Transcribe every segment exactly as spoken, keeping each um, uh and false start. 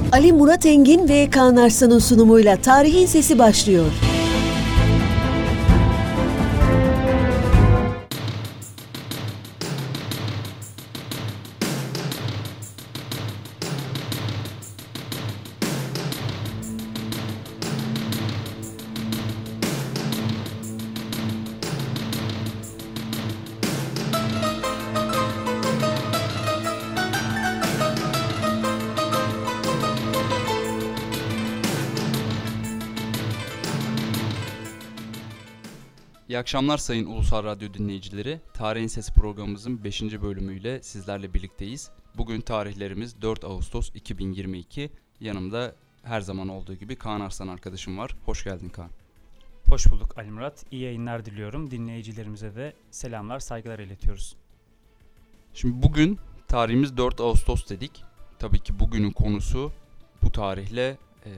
Ali Murat Engin ve Kaan Arslan'ın sunumuyla Tarihin Sesi başlıyor. İyi akşamlar sayın Ulusal Radyo dinleyicileri. Tarihin Sesi programımızın beşinci bölümüyle sizlerle birlikteyiz. Bugün tarihlerimiz dört Ağustos iki bin yirmi iki. Yanımda her zaman olduğu gibi Kaan Arslan arkadaşım var. Hoş geldin Kaan. Hoş bulduk Ali Murat. İyi yayınlar diliyorum. Dinleyicilerimize de selamlar, saygılar iletiyoruz. Şimdi bugün tarihimiz dört Ağustos dedik. Tabii ki bugünün konusu bu tarihle e,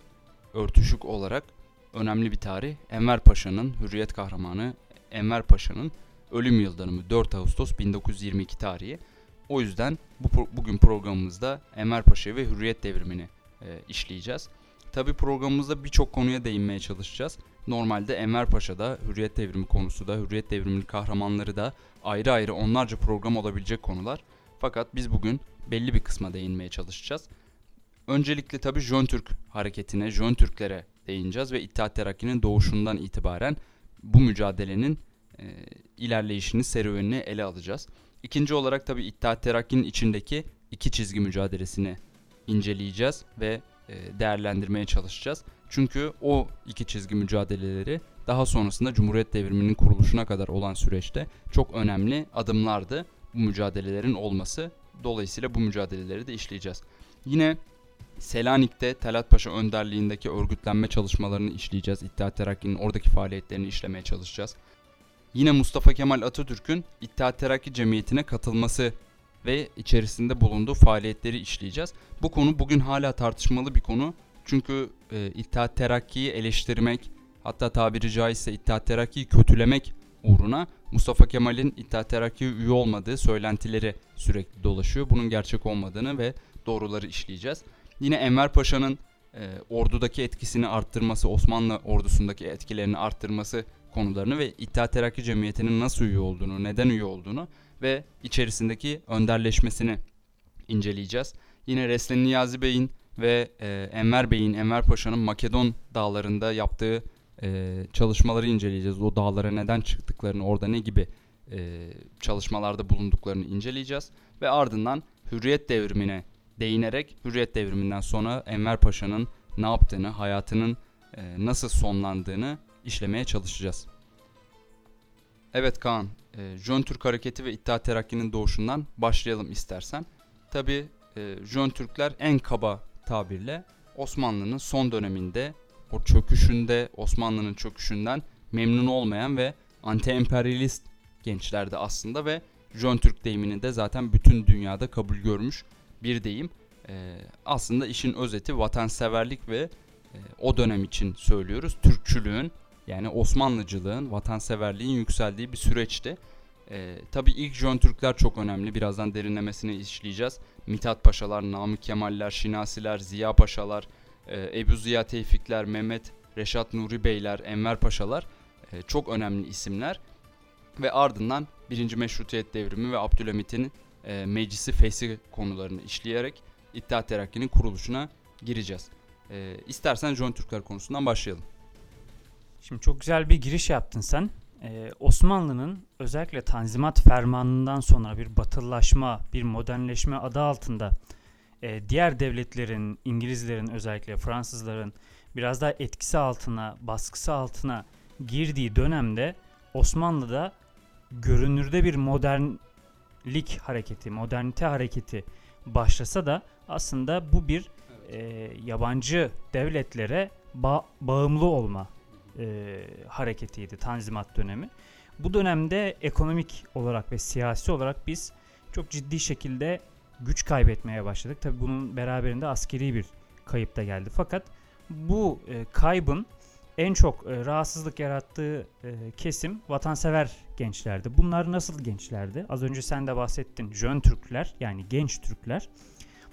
örtüşük olarak önemli bir tarih. Enver Paşa'nın, Hürriyet kahramanı Enver Paşa'nın ölüm yıl dönümü dört Ağustos bin dokuz yüz yirmi iki tarihi. O yüzden bu bugün programımızda Enver Paşa ve Hürriyet devrimini e, işleyeceğiz. Tabii programımızda birçok konuya değinmeye çalışacağız. Normalde Enver Paşa'da, Hürriyet devrimi konusu da, Hürriyet devriminin kahramanları da ayrı ayrı onlarca program olabilecek konular. Fakat biz bugün belli bir kısma değinmeye çalışacağız. Öncelikle tabii Jön Türk hareketine, Jön Türklere değineceğiz ve İttihat Terakki'nin doğuşundan itibaren bu mücadelenin e, ilerleyişini, serüvenini ele alacağız. İkinci olarak tabii İttihat Terakki'nin içindeki iki çizgi mücadelesini inceleyeceğiz ve e, değerlendirmeye çalışacağız. Çünkü o iki çizgi mücadeleleri daha sonrasında Cumhuriyet Devrimi'nin kuruluşuna kadar olan süreçte çok önemli adımlardı bu mücadelelerin olması. Dolayısıyla bu mücadeleleri de işleyeceğiz. Yine Selanik'te Talat Paşa önderliğindeki örgütlenme çalışmalarını işleyeceğiz. İttihat Terakki'nin oradaki faaliyetlerini işlemeye çalışacağız. Yine Mustafa Kemal Atatürk'ün İttihat Terakki Cemiyeti'ne katılması ve içerisinde bulunduğu faaliyetleri işleyeceğiz. Bu konu bugün hala tartışmalı bir konu. Çünkü e, İttihat Terakki'yi eleştirmek, hatta tabiri caizse İttihat Terakki'yi kötülemek uğruna Mustafa Kemal'in İttihat Terakki'ye üye olmadığı söylentileri sürekli dolaşıyor. Bunun gerçek olmadığını ve doğruları işleyeceğiz. Yine Enver Paşa'nın e, ordudaki etkisini arttırması, Osmanlı ordusundaki etkilerini arttırması konularını ve İttihat Terakki Cemiyeti'nin nasıl üye olduğunu, neden üye olduğunu ve içerisindeki önderleşmesini inceleyeceğiz. Yine Reslen Niyazi Bey'in ve e, Enver Bey'in, Enver Paşa'nın Makedon dağlarında yaptığı e, çalışmaları inceleyeceğiz. O dağlara neden çıktıklarını, orada ne gibi e, çalışmalarda bulunduklarını inceleyeceğiz. Ve ardından Hürriyet devrimine değinerek Hürriyet devriminden sonra Enver Paşa'nın ne yaptığını, hayatının e, nasıl sonlandığını işlemeye çalışacağız. Evet Kaan, e, Jön Türk hareketi ve İttihat Terakki'nin doğuşundan başlayalım istersen. Tabii e, Jön Türkler en kaba tabirle Osmanlı'nın son döneminde, o çöküşünde, Osmanlı'nın çöküşünden memnun olmayan ve anti-emperyalist gençlerdi aslında ve Jön Türk deyimini de zaten bütün dünyada kabul görmüş bir deyim. Ee, aslında işin özeti vatanseverlik ve e, o dönem için söylüyoruz Türkçülüğün, yani Osmanlıcılığın, vatanseverliğin yükseldiği bir süreçti. Ee, tabii ilk Jön Türkler çok önemli. Birazdan derinlemesine işleyeceğiz. Mithat Paşalar, Namık Kemaller, Şinasiler, Ziya Paşalar, e, Ebu Ziya Tevfikler, Mehmet Reşat Nuri Beyler, Enver Paşalar e, çok önemli isimler. Ve ardından birinci Meşrutiyet Devrimi ve Abdülhamit'in e, meclisi feshi konularını işleyerek İttihat Terakki'nin kuruluşuna gireceğiz. E, istersen Jön Türkler konusundan başlayalım. Şimdi çok güzel bir giriş yaptın sen. Ee, Osmanlı'nın özellikle Tanzimat Fermanı'ndan sonra bir batılılaşma, bir modernleşme adı altında e, diğer devletlerin, İngilizlerin, özellikle Fransızların biraz daha etkisi altına, baskısı altına girdiği dönemde Osmanlı'da görünürde bir modernlik hareketi, modernite hareketi başlasa da aslında bu bir e, yabancı devletlere ba- bağımlı olma e, hareketiydi Tanzimat dönemi. Bu dönemde ekonomik olarak ve siyasi olarak biz çok ciddi şekilde güç kaybetmeye başladık. Tabii bunun beraberinde askeri bir kayıp da geldi. Fakat bu e, kaybın en çok e, rahatsızlık yarattığı e, kesim vatansever gençlerdi. Bunlar nasıl gençlerdi? Az önce sen de bahsettin. Jön Türkler, yani genç Türkler.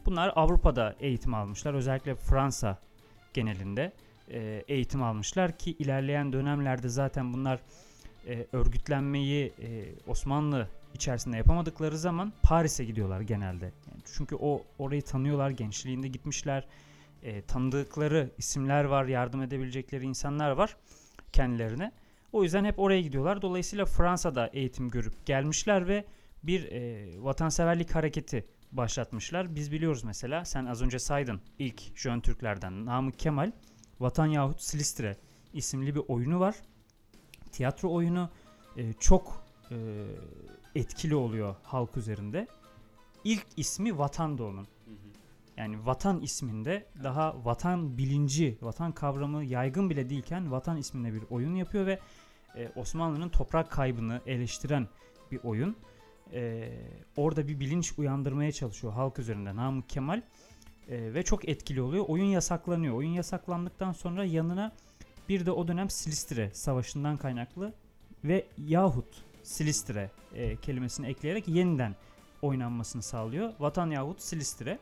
Bunlar Avrupa'da eğitim almışlar. Özellikle Fransa genelinde e, eğitim almışlar ki ilerleyen dönemlerde zaten bunlar e, örgütlenmeyi e, Osmanlı içerisinde yapamadıkları zaman Paris'e gidiyorlar genelde. Yani çünkü o orayı tanıyorlar, gençliğinde gitmişler. E, tanıdıkları isimler var, yardım edebilecekleri insanlar var kendilerine. O yüzden hep oraya gidiyorlar. Dolayısıyla Fransa'da eğitim görüp gelmişler ve bir e, vatanseverlik hareketi başlatmışlar. Biz biliyoruz mesela, sen az önce saydın ilk Jön Türklerden Namık Kemal, Vatan yahut Silistre isimli bir oyunu var. Tiyatro oyunu e, çok e, etkili oluyor halk üzerinde. İlk ismi Vatan'dı onun. Yani Vatan isminde daha vatan bilinci, vatan kavramı yaygın bile değilken Vatan isminde bir oyun yapıyor ve e, Osmanlı'nın toprak kaybını eleştiren bir oyun. E, orada bir bilinç uyandırmaya çalışıyor halk üzerinde Namık Kemal e, ve çok etkili oluyor. Oyun yasaklanıyor. Oyun yasaklandıktan sonra yanına bir de o dönem Silistre Savaşı'ndan kaynaklı ve yahut Silistre e, kelimesini ekleyerek yeniden oynanmasını sağlıyor. Vatan yahut Silistre.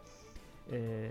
E,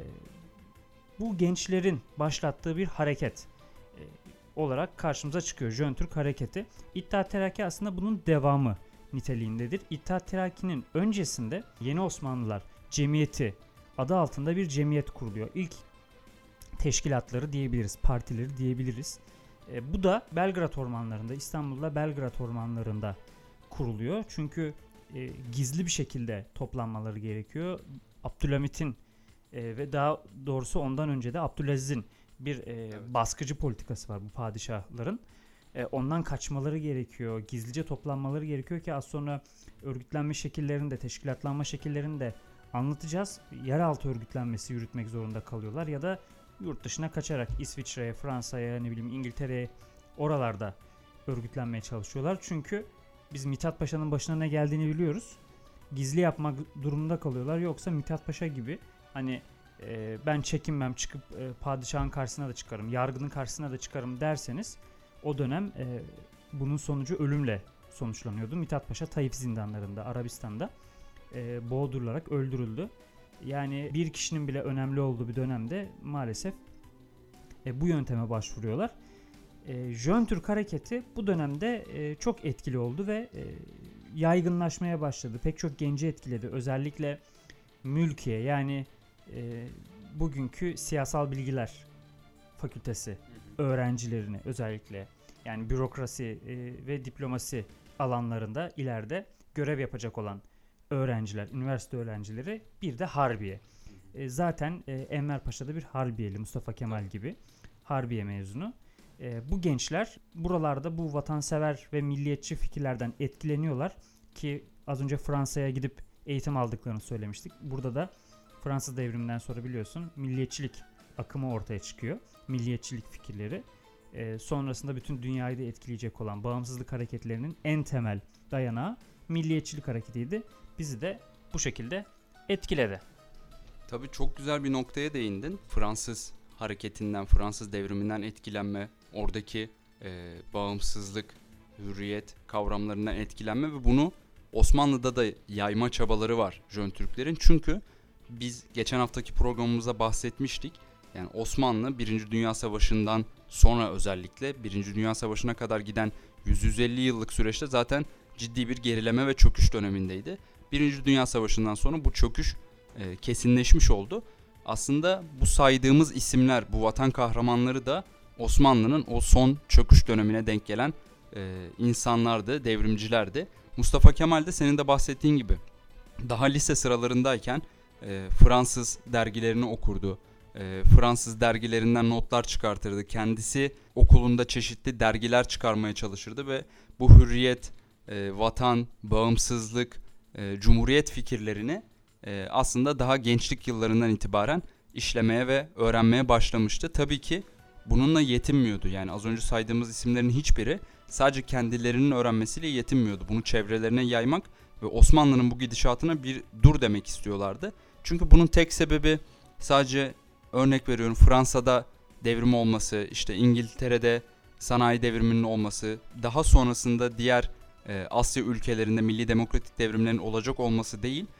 bu gençlerin başlattığı bir hareket e, olarak karşımıza çıkıyor. Jön Türk Hareketi. İttihat Terakki aslında bunun devamı niteliğindedir. İttihat Terakki'nin öncesinde Yeni Osmanlılar Cemiyeti adı altında bir cemiyet kuruluyor. İlk teşkilatları diyebiliriz, partileri diyebiliriz. E, bu da Belgrad ormanlarında, İstanbul'da Belgrad ormanlarında kuruluyor. Çünkü e, gizli bir şekilde toplanmaları gerekiyor. Abdülhamit'in e, ve daha doğrusu ondan önce de Abdülaziz'in bir e, evet. baskıcı politikası var bu padişahların. E, ondan kaçmaları gerekiyor, gizlice toplanmaları gerekiyor ki az sonra örgütlenme şekillerini de, teşkilatlanma şekillerini de anlatacağız. Yeraltı örgütlenmesi yürütmek zorunda kalıyorlar ya da yurt dışına kaçarak İsviçre'ye, Fransa'ya, ne bileyim İngiltere'ye, oralarda örgütlenmeye çalışıyorlar. Çünkü biz Mithat Paşa'nın başına ne geldiğini biliyoruz. Gizli yapmak durumunda kalıyorlar. Yoksa Mithat Paşa gibi hani e, ben çekinmem, çıkıp e, padişahın karşısına da çıkarım, yargının karşısına da çıkarım derseniz o dönem e, bunun sonucu ölümle sonuçlanıyordu. Mithat Paşa Taif zindanlarında, Arabistan'da e, boğdurularak öldürüldü. Yani bir kişinin bile önemli olduğu bir dönemde maalesef e, bu yönteme başvuruyorlar. E, Jön Türk Hareketi bu dönemde e, çok etkili oldu ve e, yaygınlaşmaya başladı. Pek çok genci etkiledi. Özellikle mülkiye, yani e, bugünkü siyasal bilgiler fakültesi öğrencilerini özellikle, yani bürokrasi e, ve diplomasi alanlarında ileride görev yapacak olan öğrenciler, üniversite öğrencileri, bir de Harbiye. E, zaten e, Enver Paşa da bir Harbiyeli, Mustafa Kemal gibi Harbiye mezunu. E, bu gençler buralarda bu vatansever ve milliyetçi fikirlerden etkileniyorlar ki az önce Fransa'ya gidip eğitim aldıklarını söylemiştik. Burada da Fransız devriminden sonra biliyorsun milliyetçilik akımı ortaya çıkıyor. Milliyetçilik fikirleri. E, sonrasında bütün dünyayı da etkileyecek olan bağımsızlık hareketlerinin en temel dayanağı milliyetçilik hareketiydi. Bizi de bu şekilde etkiledi. Tabii çok güzel bir noktaya değindin. Fransız hareketinden, Fransız devriminden etkilenme, oradaki e, bağımsızlık, hürriyet kavramlarından etkilenme ve bunu Osmanlı'da da yayma çabaları var Jön Türklerin. Çünkü biz geçen haftaki programımızda bahsetmiştik. Yani Osmanlı Birinci Dünya Savaşı'ndan sonra özellikle Birinci Dünya Savaşı'na kadar giden yüz yüz elli yıllık süreçte zaten ciddi bir gerileme ve çöküş dönemindeydi. Birinci Dünya Savaşı'ndan sonra bu çöküş e, kesinleşmiş oldu. Aslında bu saydığımız isimler, bu vatan kahramanları da Osmanlı'nın o son çöküş dönemine denk gelen e, insanlardı, devrimcilerdi. Mustafa Kemal de senin de bahsettiğin gibi daha lise sıralarındayken e, Fransız dergilerini okurdu. E, Fransız dergilerinden notlar çıkartırdı. Kendisi okulunda çeşitli dergiler çıkarmaya çalışırdı ve bu hürriyet, e, vatan, bağımsızlık, e, cumhuriyet fikirlerini e, aslında daha gençlik yıllarından itibaren işlemeye ve öğrenmeye başlamıştı. Tabii ki bununla yetinmiyordu. Yani az önce saydığımız isimlerin hiçbiri sadece kendilerinin öğrenmesiyle yetinmiyordu. Bunu çevrelerine yaymak ve Osmanlı'nın bu gidişatına bir dur demek istiyorlardı. Çünkü bunun tek sebebi sadece, örnek veriyorum, Fransa'da devrim olması, işte İngiltere'de sanayi devriminin olması, daha sonrasında diğer e, Asya ülkelerinde milli demokratik devrimlerin olacak olması değil.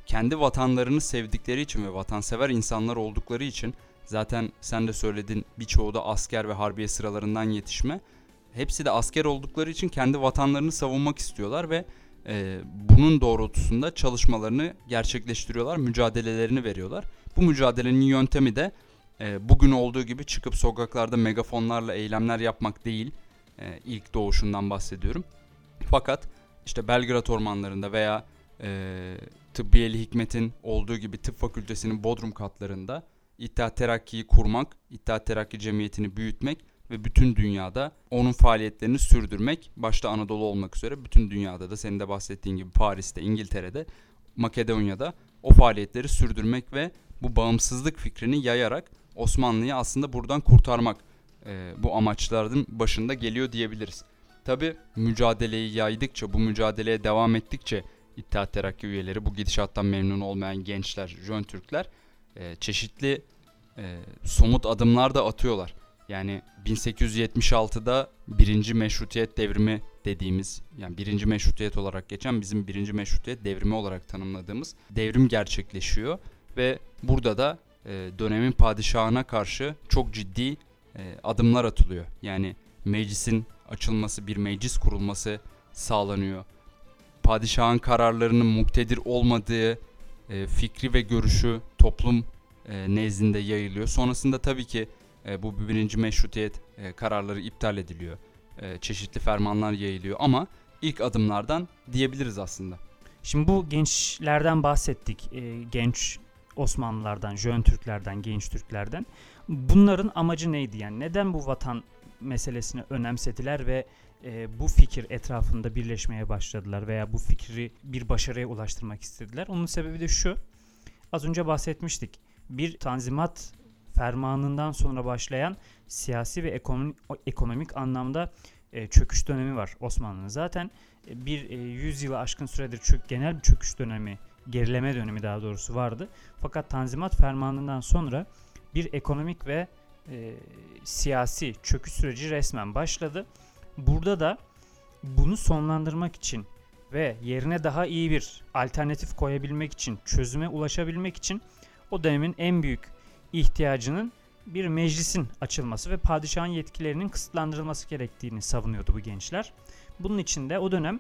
kendi vatanlarını sevdikleri için ve vatansever insanlar oldukları için, zaten sen de söyledin, birçoğu da asker ve harbiye sıralarından yetişme. Hepsi de asker oldukları için kendi vatanlarını savunmak istiyorlar ve e, bunun doğrultusunda çalışmalarını gerçekleştiriyorlar, mücadelelerini veriyorlar. Bu mücadelenin yöntemi de e, bugün olduğu gibi çıkıp sokaklarda megafonlarla eylemler yapmak değil. E, ilk doğuşundan bahsediyorum. Fakat işte Belgrad ormanlarında veya e, Tıbbiyeli Hikmet'in olduğu gibi tıp fakültesinin bodrum katlarında İttihat Terakki'yi kurmak, İttihat Terakki Cemiyeti'ni büyütmek ve bütün dünyada onun faaliyetlerini sürdürmek, başta Anadolu olmak üzere bütün dünyada da senin de bahsettiğin gibi Paris'te, İngiltere'de, Makedonya'da o faaliyetleri sürdürmek ve bu bağımsızlık fikrini yayarak Osmanlı'yı aslında buradan kurtarmak e, bu amaçların başında geliyor diyebiliriz. Tabi mücadeleyi yaydıkça, bu mücadeleye devam ettikçe İttihat Terakki üyeleri, bu gidişattan memnun olmayan gençler, Jön Türkler e, çeşitli e, somut adımlar da atıyorlar. Yani bin sekiz yüz yetmiş altıda birinci Meşrutiyet Devrimi dediğimiz, yani birinci Meşrutiyet olarak geçen, bizim birinci Meşrutiyet Devrimi olarak tanımladığımız devrim gerçekleşiyor ve burada da e, dönemin padişahına karşı çok ciddi e, adımlar atılıyor. Yani meclisin açılması, bir meclis kurulması sağlanıyor. Padişahın kararlarının muktedir olmadığı e, fikri ve görüşü toplum e, nezdinde yayılıyor. Sonrasında tabii ki e, bu birinci meşrutiyet e, kararları iptal ediliyor. E, çeşitli fermanlar yayılıyor ama ilk adımlardan diyebiliriz aslında. Şimdi bu gençlerden bahsettik. E, genç Osmanlılardan, Jön Türklerden, genç Türklerden. Bunların amacı neydi? Yani neden bu vatan meselesini önemsediler ve e, bu fikir etrafında birleşmeye başladılar veya bu fikri bir başarıya ulaştırmak istediler? Onun sebebi de şu. Az önce bahsetmiştik. Bir Tanzimat fermanından sonra başlayan siyasi ve ekonomik, ekonomik anlamda e, çöküş dönemi var Osmanlı'nın. Zaten e, bir e, yüz yılı aşkın süredir çök, genel bir çöküş dönemi, gerileme dönemi daha doğrusu vardı. Fakat Tanzimat fermanından sonra bir ekonomik ve e, siyasi çöküş süreci resmen başladı. Burada da bunu sonlandırmak için ve yerine daha iyi bir alternatif koyabilmek için, çözüme ulaşabilmek için o dönemin en büyük ihtiyacının bir meclisin açılması ve padişahın yetkilerinin kısıtlandırılması gerektiğini savunuyordu bu gençler. Bunun için de o dönem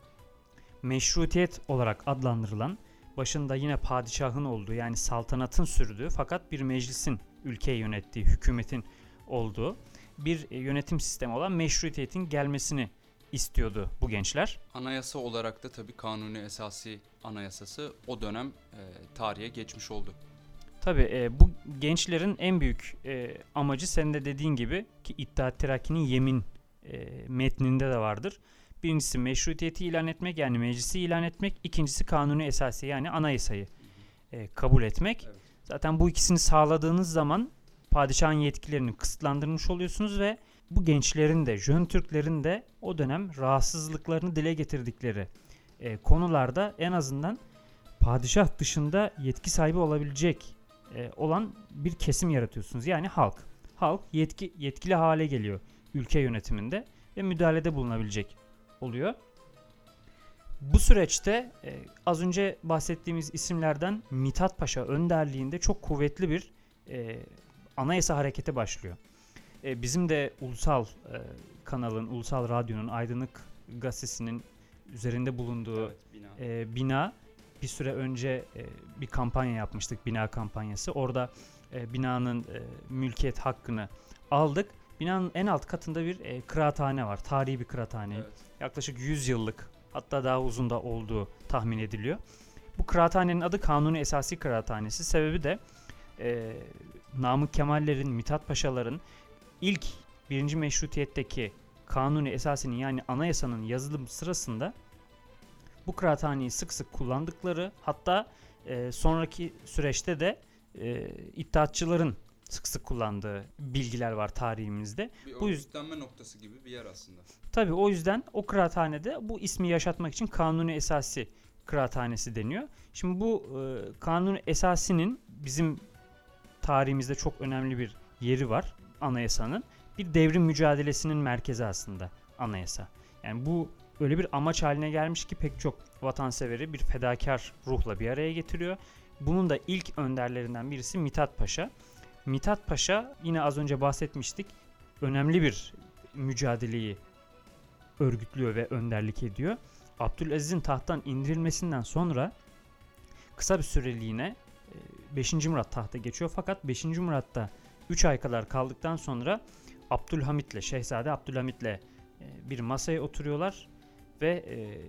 meşrutiyet olarak adlandırılan, başında yine padişahın olduğu, yani saltanatın sürdüğü fakat bir meclisin ülkeyi yönettiği, hükümetin olduğu bir yönetim sistemi olan meşrutiyetin gelmesini istiyordu bu gençler. Anayasa olarak da tabii Kanuni Esası Anayasası o dönem e, tarihe geçmiş oldu. Tabii e, bu gençlerin en büyük e, amacı senin de dediğin gibi ki İttihat Terakki'nin yemin e, metninde de vardır. Birincisi meşrutiyeti ilan etmek, yani meclisi ilan etmek. İkincisi Kanuni Esası, yani anayasayı e, kabul etmek. Evet. Zaten bu ikisini sağladığınız zaman padişahın yetkilerini kısıtlandırmış oluyorsunuz ve bu gençlerin de, Jön Türklerin de o dönem rahatsızlıklarını dile getirdikleri e, konularda en azından padişah dışında yetki sahibi olabilecek e, olan bir kesim yaratıyorsunuz. Yani halk. Halk yetki yetkili hale geliyor ülke yönetiminde ve müdahalede bulunabilecek oluyor. Bu süreçte e, az önce bahsettiğimiz isimlerden Mithat Paşa önderliğinde çok kuvvetli bir e, anayasa hareketi başlıyor. E, bizim de ulusal e, kanalın, ulusal radyonun, Aydınlık Gazetesi'nin üzerinde bulunduğu evet, bina. E, bina bir süre önce e, bir kampanya yapmıştık, bina kampanyası. Orada e, binanın e, mülkiyet hakkını aldık. Binanın en alt katında bir e, kıraathane var, tarihi bir kıraathane. Evet. Yaklaşık yüz yıllık, hatta daha uzun da olduğu tahmin ediliyor. Bu kıraathanenin adı Kanuni Esası Kıraathanesi. Sebebi de e, Namık Kemallerin, Mithat Paşaların ilk birinci Meşrutiyet'teki Kanuni Esası'nın, yani anayasanın yazılım sırasında bu kıraathaneyi sık sık kullandıkları, hatta e, sonraki süreçte de e, İttihatçıların sık sık kullandığı bilgiler var tarihimizde. Bir bu örgütlenme noktası gibi bir yer aslında. Tabii o yüzden o kıraathanede bu ismi yaşatmak için Kanuni Esası Kıraathanesi deniyor. Şimdi bu e, Kanuni Esası'nın bizim tarihimizde çok önemli bir yeri var anayasanın. Bir devrim mücadelesinin merkezi aslında anayasa. Yani bu öyle bir amaç haline gelmiş ki pek çok vatanseveri, bir fedakar ruhla bir araya getiriyor. Bunun da ilk önderlerinden birisi Mithat Paşa. Mithat Paşa yine az önce bahsetmiştik, önemli bir mücadeleyi örgütlüyor ve önderlik ediyor. Abdülaziz'in tahttan indirilmesinden sonra kısa bir süreliğine beşinci Murat tahta geçiyor. Fakat beşinci Murat'ta üç ay kadar kaldıktan sonra Abdülhamit'le, Şehzade Abdülhamit'le bir masaya oturuyorlar ve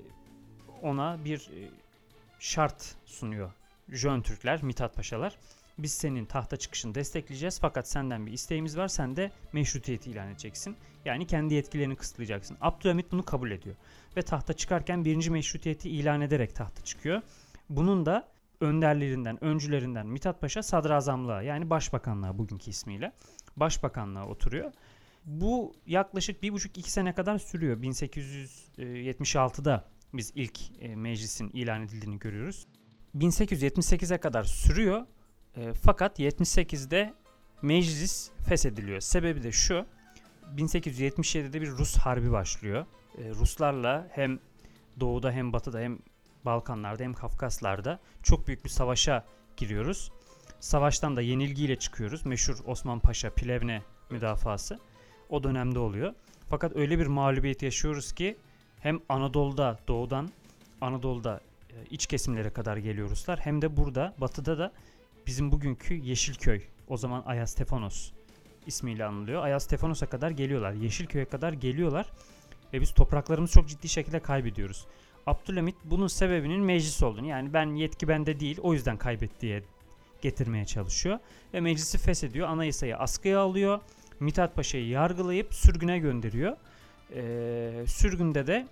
ona bir şart sunuyor Jön Türkler, Mithat Paşalar. Biz senin tahta çıkışını destekleyeceğiz fakat senden bir isteğimiz var, sen de meşrutiyeti ilan edeceksin. Yani kendi yetkilerini kısıtlayacaksın. Abdülhamit bunu kabul ediyor ve tahta çıkarken birinci meşrutiyeti ilan ederek tahta çıkıyor. Bunun da önderlerinden, öncülerinden Mithat Paşa sadrazamlığa, yani başbakanlığa bugünkü ismiyle başbakanlığa oturuyor. Bu yaklaşık bir buçuk iki sene kadar sürüyor. bin sekiz yüz yetmiş altıda biz ilk meclisin ilan edildiğini görüyoruz. bin sekiz yüz yetmiş sekize kadar sürüyor. E, fakat yetmiş sekizde meclis feshediliyor. Sebebi de şu: bin sekiz yüz yetmiş yedide bir Rus harbi başlıyor. E, Ruslarla hem doğuda hem batıda hem Balkanlarda hem Kafkaslar'da çok büyük bir savaşa giriyoruz. Savaştan da yenilgiyle çıkıyoruz. Meşhur Osman Paşa Plevne müdafası o dönemde oluyor. Fakat öyle bir mağlubiyet yaşıyoruz ki hem Anadolu'da, doğudan Anadolu'da iç kesimlere kadar geliyor Ruslar, hem de burada batıda da bizim bugünkü Yeşilköy, o zaman Ayastefanos ismiyle anılıyor. Ayastefanos'a kadar geliyorlar. Yeşilköy'e kadar geliyorlar ve biz topraklarımızı çok ciddi şekilde kaybediyoruz. Abdülhamit bunun sebebinin meclis olduğunu, yani ben yetki bende değil o yüzden kaybettiğe getirmeye çalışıyor. Ve meclisi feshediyor. Anayasayı askıya alıyor. Mithat Paşa'yı yargılayıp sürgüne gönderiyor. Ee, sürgünde de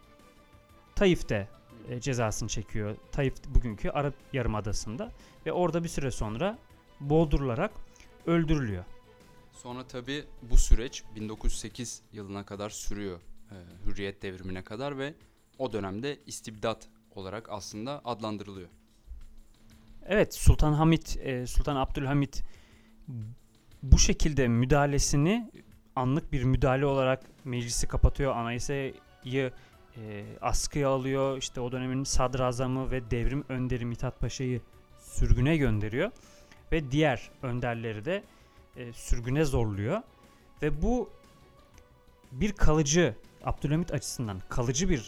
Taif'te e, cezasını çekiyor. Taif bugünkü Arap Yarımadası'nda ve orada bir süre sonra boğdurularak öldürülüyor. Sonra tabi bu süreç bin dokuz yüz sekiz yılına kadar sürüyor. E, Hürriyet devrimine kadar ve o dönemde istibdat olarak aslında adlandırılıyor. Evet, Sultan Hamit, e, Sultan Abdülhamit bu şekilde müdahalesini anlık bir müdahale olarak meclisi kapatıyor, anayasayı e, askıya alıyor. İşte o dönemin sadrazamı ve devrim önderi Mithat Paşa'yı sürgüne gönderiyor ve diğer önderleri de e, sürgüne zorluyor. Ve bu bir kalıcı, Abdülhamit açısından kalıcı bir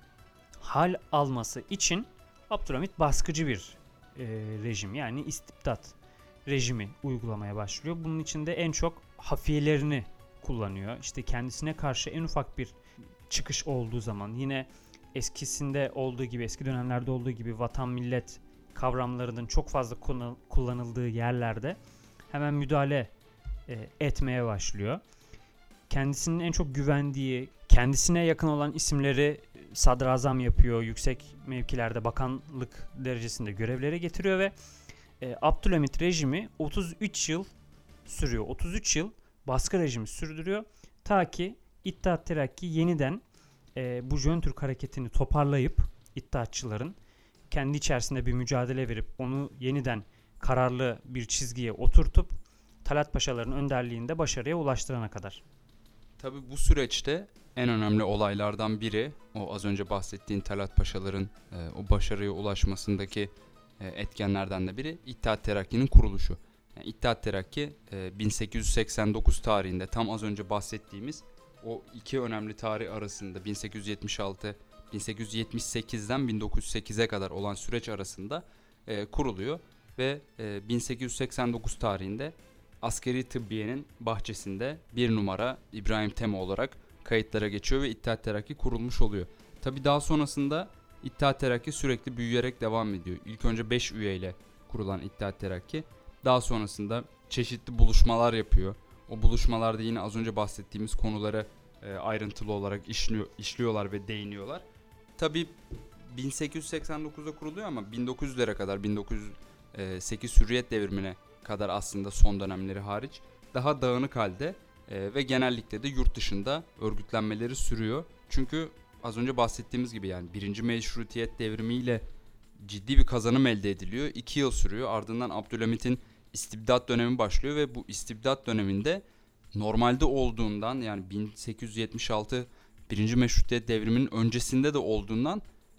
hal alması için Abdülhamit baskıcı bir e, rejim, yani istibdat rejimi uygulamaya başlıyor. Bunun içinde en çok hafiyelerini kullanıyor. İşte kendisine karşı en ufak bir çıkış olduğu zaman, yine eskisinde olduğu gibi, eski dönemlerde olduğu gibi vatan millet kavramlarının çok fazla kullanıldığı yerlerde hemen müdahale e, etmeye başlıyor. Kendisinin en çok güvendiği, kendisine yakın olan isimleri sadrazam yapıyor. Yüksek mevkilerde bakanlık derecesinde görevlere getiriyor ve e, Abdülhamit rejimi otuz üç yıl sürüyor. otuz üç yıl baskı rejimi sürdürüyor. Ta ki İttihat Terakki yeniden e, bu Jön Türk hareketini toparlayıp İttihatçıların kendi içerisinde bir mücadele verip onu yeniden kararlı bir çizgiye oturtup Talat Paşaların önderliğinde başarıya ulaştırana kadar. Tabii bu süreçte en önemli olaylardan biri o az önce bahsettiğin Talat Paşaların e, o başarıya ulaşmasındaki e, etkenlerden de biri İttihat Terakki'nin kuruluşu. Yani İttihat Terakki e, bin sekiz yüz seksen dokuz tarihinde tam az önce bahsettiğimiz o iki önemli tarih arasında bin sekiz yüz yetmiş altı bin sekiz yüz yetmiş sekizden bin dokuz yüz sekize kadar olan süreç arasında e, kuruluyor ve e, bin sekiz yüz seksen dokuz tarihinde Askeri Tıbbiye'nin bahçesinde bir numara İbrahim Tema olarak kayıtlara geçiyor ve İttihat Terakki kurulmuş oluyor. Tabii daha sonrasında İttihat Terakki sürekli büyüyerek devam ediyor. İlk önce beş üyeyle kurulan İttihat Terakki daha sonrasında çeşitli buluşmalar yapıyor. O buluşmalarda yine az önce bahsettiğimiz konuları e, ayrıntılı olarak işliyor, işliyorlar ve değiniyorlar. Tabii bin sekiz yüz seksen dokuzda kuruluyor ama bin dokuz yüzlere kadar, bin dokuz yüz sekiz Hürriyet devrimine kadar aslında son dönemleri hariç daha dağınık halde e, ve genellikle de yurt dışında örgütlenmeleri sürüyor. Çünkü az önce bahsettiğimiz gibi yani birinci Meşrutiyet devrimiyle ciddi bir kazanım elde ediliyor. iki yıl sürüyor. Ardından Abdülhamit'in istibdat dönemi başlıyor ve bu istibdat döneminde normalde olduğundan, yani bin sekiz yüz yetmiş altı birinci Meşrutiyet devriminin öncesinde de olduğundan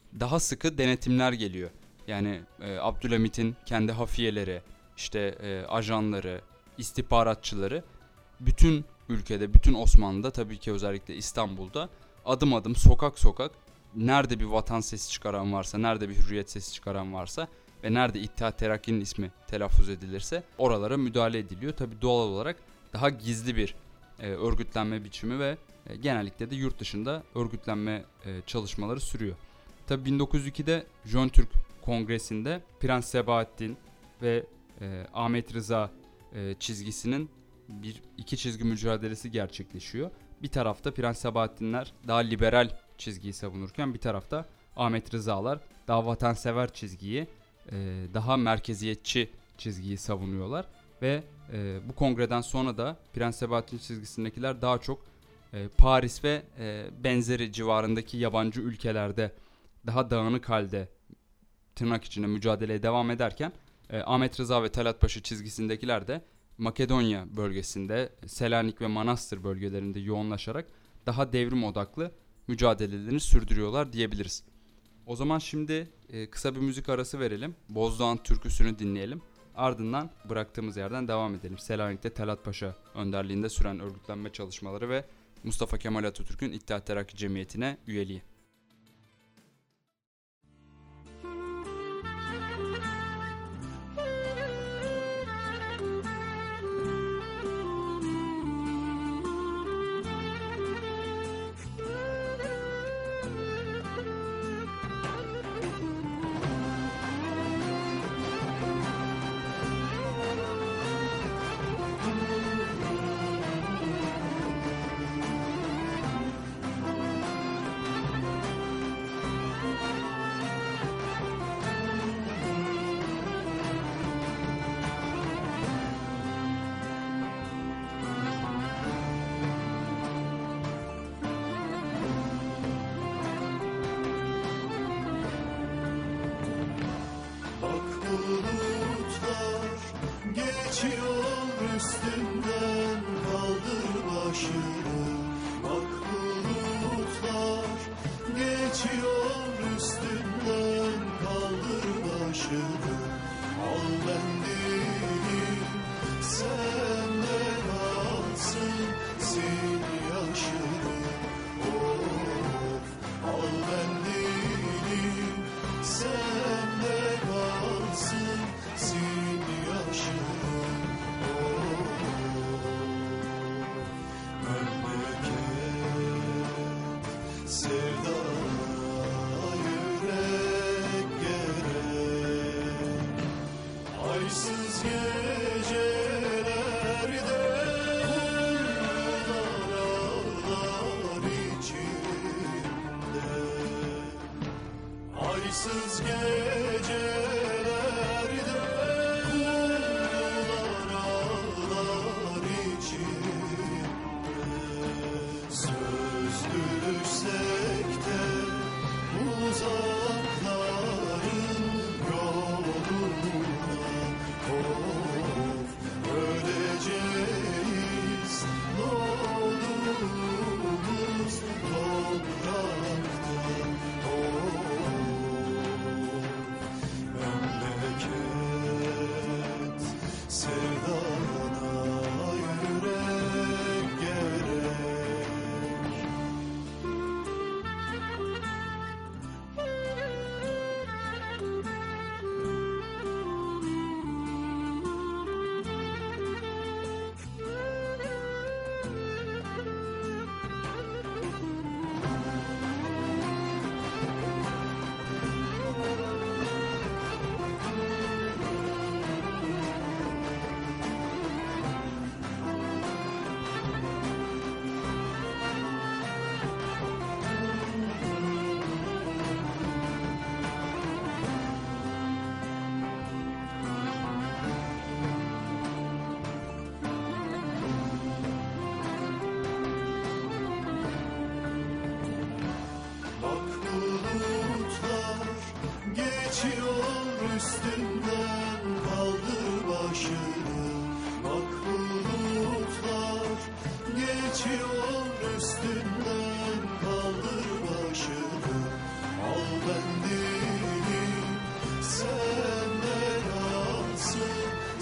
daha sıkı denetimler geliyor. Yani e, Abdülhamit'in kendi hafiyeleri, işte e, ajanları, istihbaratçıları bütün ülkede, bütün Osmanlı'da, tabii ki özellikle İstanbul'da adım adım, sokak sokak nerede bir vatan sesi çıkaran varsa, nerede bir hürriyet sesi çıkaran varsa ve nerede İttihat Terakki'nin ismi telaffuz edilirse oralara müdahale ediliyor. Tabii doğal olarak daha gizli bir e, örgütlenme biçimi ve e, genellikle de yurt dışında örgütlenme e, çalışmaları sürüyor. Tabii bin dokuz yüz ikide Jön Türk Kongresi'nde Prens Sebahattin ve e, Ahmet Rıza e, çizgisinin bir iki çizgi mücadelesi gerçekleşiyor. Bir tarafta Prens Sebahattinler daha liberal çizgiyi savunurken bir tarafta Ahmet Rızalar daha vatansever çizgiyi, e, daha merkeziyetçi çizgiyi savunuyorlar ve e, bu kongreden sonra da Prens Sebahattin çizgisindekiler daha çok e, Paris ve e, benzeri civarındaki yabancı ülkelerde daha dağınık halde tırnak içinde mücadeleye devam ederken e, Ahmet Rıza ve Talat Paşa çizgisindekiler de Makedonya bölgesinde, Selanik ve Manastır bölgelerinde yoğunlaşarak daha devrim odaklı mücadelelerini sürdürüyorlar diyebiliriz. O zaman şimdi e, kısa bir müzik arası verelim. Bozdoğan türküsünü dinleyelim. Ardından bıraktığımız yerden devam edelim. Selanik'te Talat Paşa önderliğinde süren örgütlenme çalışmaları ve Mustafa Kemal Atatürk'ün İttihat Terakki Cemiyeti'ne üyeliği.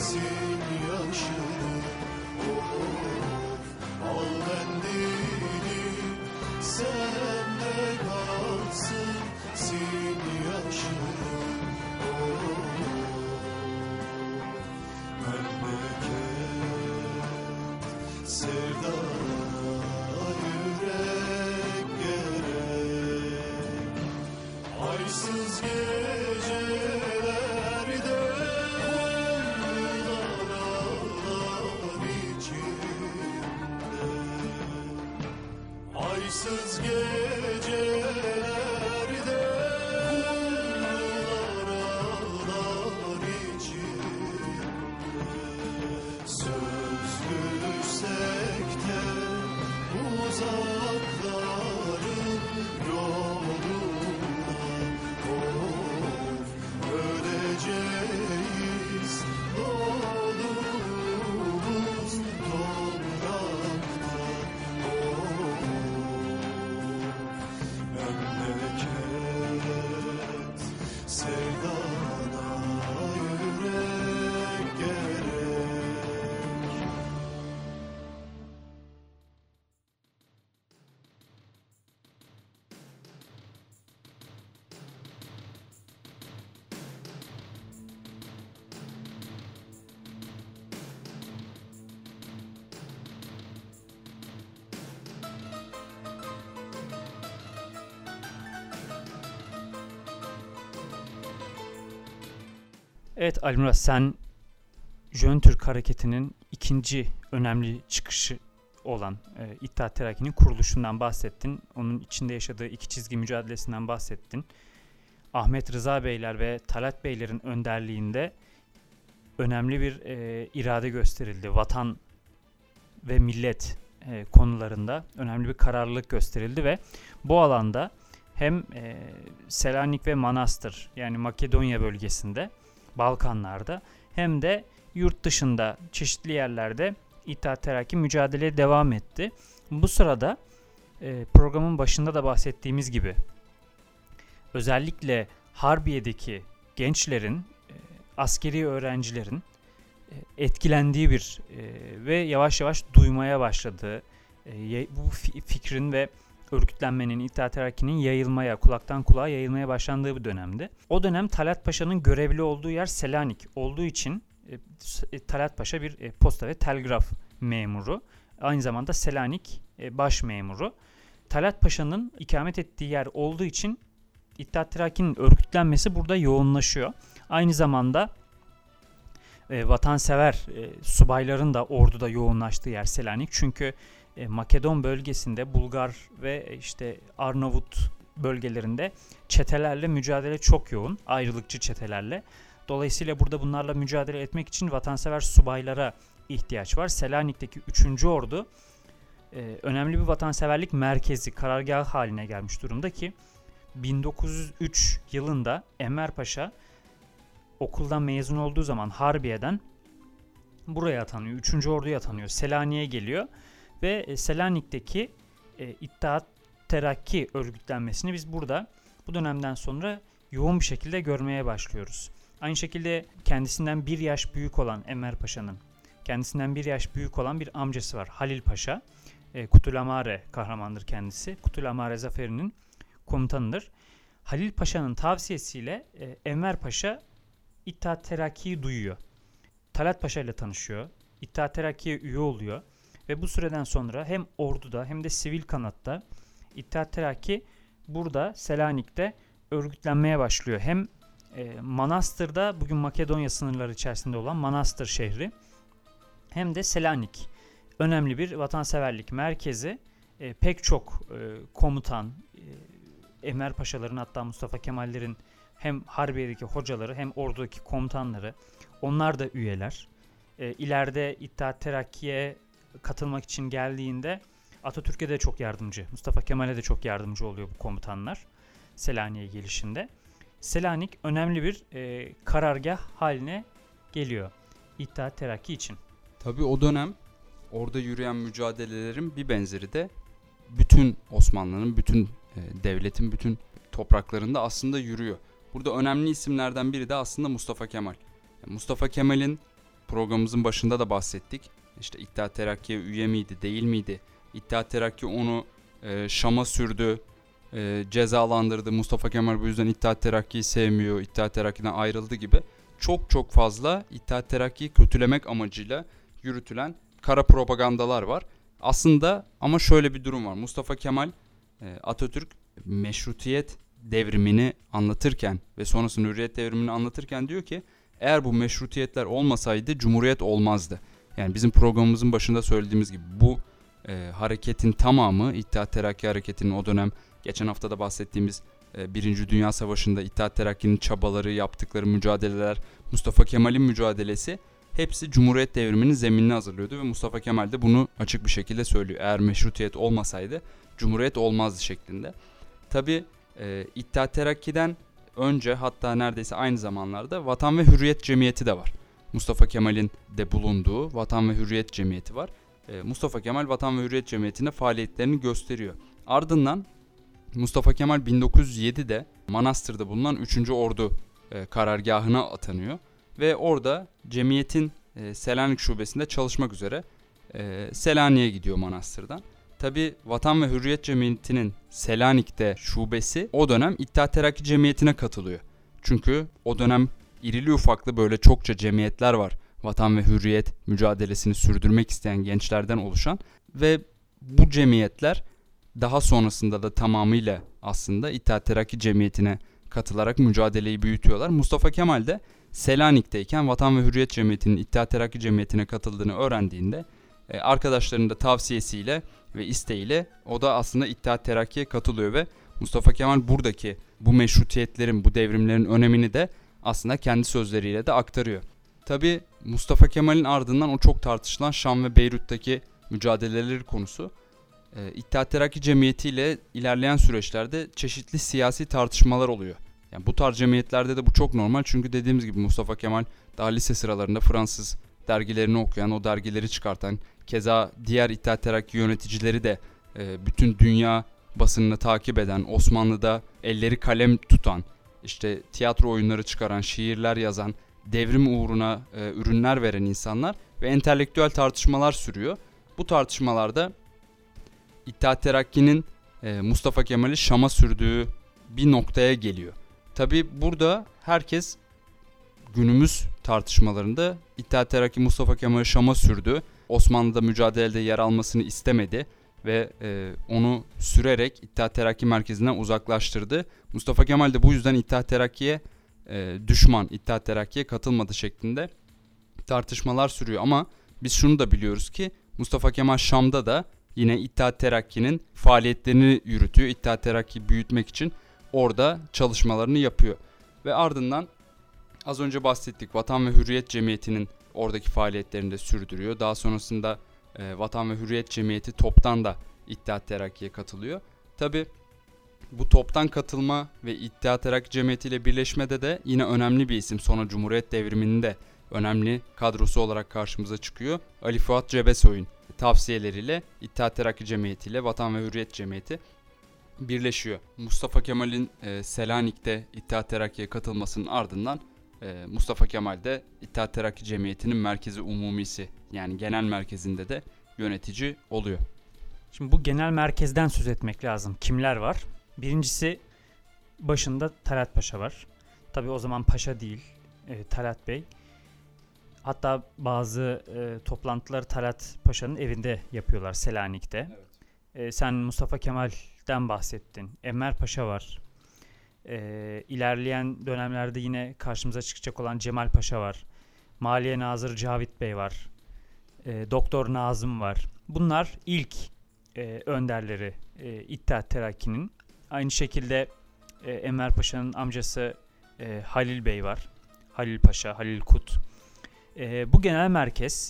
sil yaşını. Of, al mendili, sende kalsın, sil yaşını. Of, memleket sevdana yürek gerek. Aysız gecelerde kumrular ağlar içimde. Aysız gecelerde kumrular ağlar içimde. Sözlü sekte uzakların yolunda. Of, öleceğiz doğduğumuz toprakta. Of, memleket sevdana yürek gerek. Evet Ali Murat, sen Jön Türk Hareketi'nin ikinci önemli çıkışı olan e, İttihat Terakki'nin kuruluşundan bahsettin. Onun içinde yaşadığı iki çizgi mücadelesinden bahsettin. Ahmet Rıza Beyler ve Talat Beylerin önderliğinde önemli bir e, irade gösterildi. Vatan ve millet e, konularında önemli bir kararlılık gösterildi ve bu alanda hem e, Selanik ve Manastır, yani Makedonya bölgesinde, Balkanlarda, hem de yurt dışında çeşitli yerlerde İttihat Terakki mücadeleye devam etti. Bu sırada e, programın başında da bahsettiğimiz gibi özellikle Harbiye'deki gençlerin, e, askeri öğrencilerin e, etkilendiği bir e, ve yavaş yavaş duymaya başladığı, e, bu fikrin ve örgütlenmenin, İttihat Terakki'nin yayılmaya, kulaktan kulağa yayılmaya başlandığı bir dönemdi. O dönem Talat Paşa'nın görevli olduğu yer Selanik olduğu için e, Talat Paşa bir e, posta ve telgraf memuru. Aynı zamanda Selanik e, baş memuru. Talat Paşa'nın ikamet ettiği yer olduğu için İttihat Terakki'nin örgütlenmesi burada yoğunlaşıyor. Aynı zamanda e, vatansever e, subayların da orduda yoğunlaştığı yer Selanik. Çünkü e, Makedon bölgesinde Bulgar ve işte Arnavut bölgelerinde çetelerle mücadele çok yoğun, ayrılıkçı çetelerle. Dolayısıyla burada bunlarla mücadele etmek için vatansever subaylara ihtiyaç var. Selanik'teki üçüncü Ordu e, önemli bir vatanseverlik merkezi, karargah haline gelmiş durumda ki bin dokuz yüz üç yılında Enver Paşa okuldan mezun olduğu zaman Harbiye'den buraya atanıyor. üçüncü Ordu'ya atanıyor. Selanik'e geliyor ve e, Selanik'teki e, İttihat Terakki örgütlenmesini biz burada bu dönemden sonra yoğun bir şekilde görmeye başlıyoruz. Aynı şekilde kendisinden bir yaş büyük olan Enver Paşa'nın kendisinden bir yaş büyük olan bir amcası var, Halil Paşa. E, Kutulamare kahramandır kendisi. Kutulamare zaferinin komutanıdır. Halil Paşa'nın tavsiyesiyle e, Enver Paşa İttihat Terakki'yi duyuyor. Talat Paşa ile tanışıyor. İttihat Terakki'ye üye oluyor. Ve bu süreden sonra hem orduda hem de sivil kanatta İttihat Terakki burada Selanik'te örgütlenmeye başlıyor. Hem e, Manastır'da, bugün Makedonya sınırları içerisinde olan Manastır şehri, hem de Selanik önemli bir vatanseverlik merkezi. E, pek çok e, komutan, e, Enver Paşaların, hatta Mustafa Kemal'lerin hem Harbiye'deki hocaları hem ordudaki komutanları, onlar da üyeler. E, ileride İttihat Terakki'ye katılmak için geldiğinde Atatürk'e de çok yardımcı, Mustafa Kemal'e de çok yardımcı oluyor bu komutanlar Selanik'e gelişinde. Selanik önemli bir e, karargah haline geliyor İttihat Terakki için. Tabii o dönem orada yürüyen mücadelelerin bir benzeri de bütün Osmanlı'nın, bütün e, devletin, bütün topraklarında aslında yürüyor. Burada önemli isimlerden biri de aslında Mustafa Kemal. Yani Mustafa Kemal'in programımızın başında da bahsettik. İşte İttihat Terakki'ye üye miydi, değil miydi? İttihat Terakki onu e, Şam'a sürdü, e, cezalandırdı. Mustafa Kemal bu yüzden İttihat Terakki'yi sevmiyor, İttihat Terakki'den ayrıldı gibi çok çok fazla İttihat Terakki'yi kötülemek amacıyla yürütülen kara propagandalar var. Aslında ama şöyle bir durum var. Mustafa Kemal e, Atatürk meşrutiyet devrimini anlatırken ve sonrasında hürriyet devrimini anlatırken diyor ki eğer bu meşrutiyetler olmasaydı cumhuriyet olmazdı. Yani bizim programımızın başında söylediğimiz gibi bu e, hareketin tamamı İttihat Terakki hareketinin o dönem geçen hafta da bahsettiğimiz e, Birinci Dünya Savaşı'nda İttihat Terakki'nin çabaları, yaptıkları mücadeleler, Mustafa Kemal'in mücadelesi hepsi Cumhuriyet devriminin zeminini hazırlıyordu ve Mustafa Kemal de bunu açık bir şekilde söylüyor. Eğer meşrutiyet olmasaydı Cumhuriyet olmazdı şeklinde. Tabii e, İttihat Terakki'den önce hatta neredeyse aynı zamanlarda Vatan ve Hürriyet Cemiyeti de var. Mustafa Kemal'in de bulunduğu Vatan ve Hürriyet Cemiyeti var. E, Mustafa Kemal Vatan ve Hürriyet Cemiyeti'nde faaliyetlerini gösteriyor. Ardından Mustafa Kemal bin dokuz yüz yedide Manastır'da bulunan üçüncü Ordu e, karargahına atanıyor. Ve orada cemiyetin e, Selanik şubesinde çalışmak üzere e, Selanik'e gidiyor Manastır'dan. Tabi Vatan ve Hürriyet Cemiyeti'nin Selanik'te şubesi o dönem İttihat Terakki Cemiyeti'ne katılıyor. Çünkü o dönem irili ufaklı böyle çokça cemiyetler var. Vatan ve hürriyet mücadelesini sürdürmek isteyen gençlerden oluşan ve bu cemiyetler daha sonrasında da tamamıyla aslında İttihat Terakki Cemiyeti'ne katılarak mücadeleyi büyütüyorlar. Mustafa Kemal de Selanik'teyken Vatan ve Hürriyet Cemiyeti'nin İttihat Terakki Cemiyeti'ne katıldığını öğrendiğinde arkadaşlarının da tavsiyesiyle ve isteğiyle o da aslında İttihat Terakki'ye katılıyor ve Mustafa Kemal buradaki bu meşrutiyetlerin, bu devrimlerin önemini de aslında kendi sözleriyle de aktarıyor. Tabi Mustafa Kemal'in ardından o çok tartışılan Şam ve Beyrut'taki mücadeleleri konusu İttihat Terakki Cemiyeti ile ilerleyen süreçlerde çeşitli siyasi tartışmalar oluyor. Yani bu tarz cemiyetlerde de bu çok normal çünkü dediğimiz gibi Mustafa Kemal daha lise sıralarında Fransız dergilerini okuyan, o dergileri çıkartan, keza diğer İttihat Terakki yöneticileri de e, bütün dünya basınını takip eden, Osmanlı'da elleri kalem tutan, işte tiyatro oyunları çıkaran, şiirler yazan, devrim uğruna e, ürünler veren insanlar ve entelektüel tartışmalar sürüyor. Bu tartışmalarda İttihat Terakki'nin e, Mustafa Kemal'i Şam'a sürdüğü bir noktaya geliyor. Tabi burada herkes günümüz tartışmalarında İttihat Terakki Mustafa Kemal'i Şam'a sürdü. Osmanlı'da mücadelede yer almasını istemedi ve e, onu sürerek İttihat Terakki merkezinden uzaklaştırdı. Mustafa Kemal de bu yüzden İttihat Terakki'ye e, düşman, İttihat Terakki'ye katılmadı şeklinde tartışmalar sürüyor. Ama biz şunu da biliyoruz ki Mustafa Kemal Şam'da da yine İttihat Terakki'nin faaliyetlerini yürütüyor. İttihat Terakki'yi büyütmek için orada çalışmalarını yapıyor. Ve ardından az önce bahsettik Vatan ve Hürriyet Cemiyeti'nin oradaki faaliyetlerini de sürdürüyor. Daha sonrasında e, Vatan ve Hürriyet Cemiyeti toptan da İttihat Terakki'ye katılıyor. Tabi bu toptan katılma ve İttihat Terakki Cemiyeti ile birleşmede de yine önemli bir isim. Sonra Cumhuriyet Devriminin de önemli kadrosu olarak karşımıza çıkıyor. Ali Fuat Cebesoy'un tavsiyeleriyle İttihat Terakki Cemiyeti ile Vatan ve Hürriyet Cemiyeti birleşiyor. Mustafa Kemal'in e, Selanik'te İttihat Terakki'ye katılmasının ardından e, Mustafa Kemal de İttihat Terakki Cemiyeti'nin merkezi umumisi yani genel merkezinde de yönetici oluyor. Şimdi bu genel merkezden söz etmek lazım. Kimler var? Birincisi başında Talat Paşa var. Tabii o zaman paşa değil, e, Talat Bey. Hatta bazı e, toplantıları Talat Paşa'nın evinde yapıyorlar Selanik'te. Evet. E, sen Mustafa Kemal'den bahsettin. Enver Paşa var. E, ilerleyen dönemlerde yine karşımıza çıkacak olan Cemal Paşa var. Maliye Nazırı Cavit Bey var. E, Doktor Nazım var. Bunlar ilk e, önderleri e, İttihat Terakki'nin. Aynı şekilde e, Enver Paşa'nın amcası e, Halil Bey var. Halil Paşa, Halil Kut. E, bu genel merkez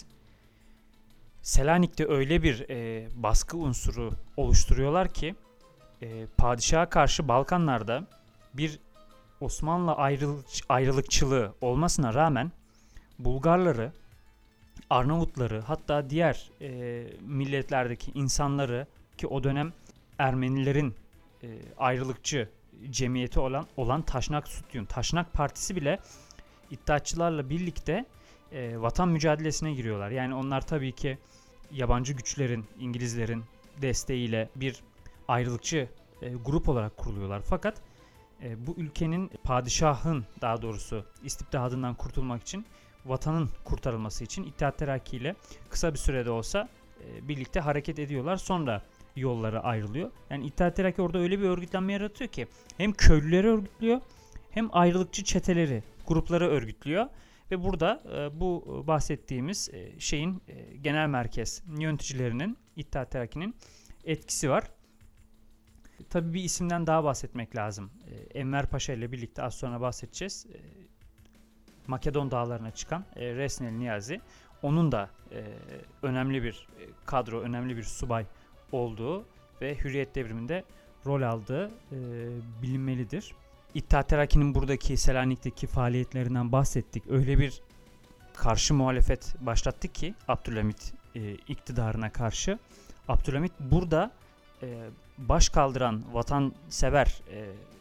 Selanik'te öyle bir e, baskı unsuru oluşturuyorlar ki e, padişaha karşı Balkanlarda bir Osmanlı ayrılık, ayrılıkçılığı olmasına rağmen Bulgarları, Arnavutları hatta diğer e, milletlerdeki insanları ki o dönem Ermenilerin e, ayrılıkçı cemiyeti olan olan Taşnak Sütyun, Taşnak Partisi bile İttihatçılarla birlikte e, vatan mücadelesine giriyorlar. Yani onlar tabii ki yabancı güçlerin, İngilizlerin desteğiyle bir ayrılıkçı e, grup olarak kuruluyorlar. Fakat e, bu ülkenin padişahın daha doğrusu istibdadından kurtulmak için, vatanın kurtarılması için İttihat Terakki ile kısa bir sürede olsa e, birlikte hareket ediyorlar. Sonra yolları ayrılıyor. Yani İttihat Terakki orada öyle bir örgütlenme yaratıyor ki hem köylüleri örgütlüyor hem ayrılıkçı çeteleri, grupları örgütlüyor. Ve burada e, bu bahsettiğimiz e, şeyin e, genel merkez yöneticilerinin, İttihat Terakki'nin etkisi var. Tabii bir isimden daha bahsetmek lazım. E, Enver Paşa ile birlikte az sonra bahsedeceğiz. E, Makedon dağlarına çıkan e, Resnel Niyazi. Onun da e, önemli bir kadro, önemli bir subay olduğu ve Hürriyet Devrimi'nde rol aldığı e, bilinmelidir. İttihat Terakki'nin buradaki Selanik'teki faaliyetlerinden bahsettik. Öyle bir karşı muhalefet başlattık ki Abdülhamit e, iktidarına karşı. Abdülhamit burada e, baş kaldıran vatansever e,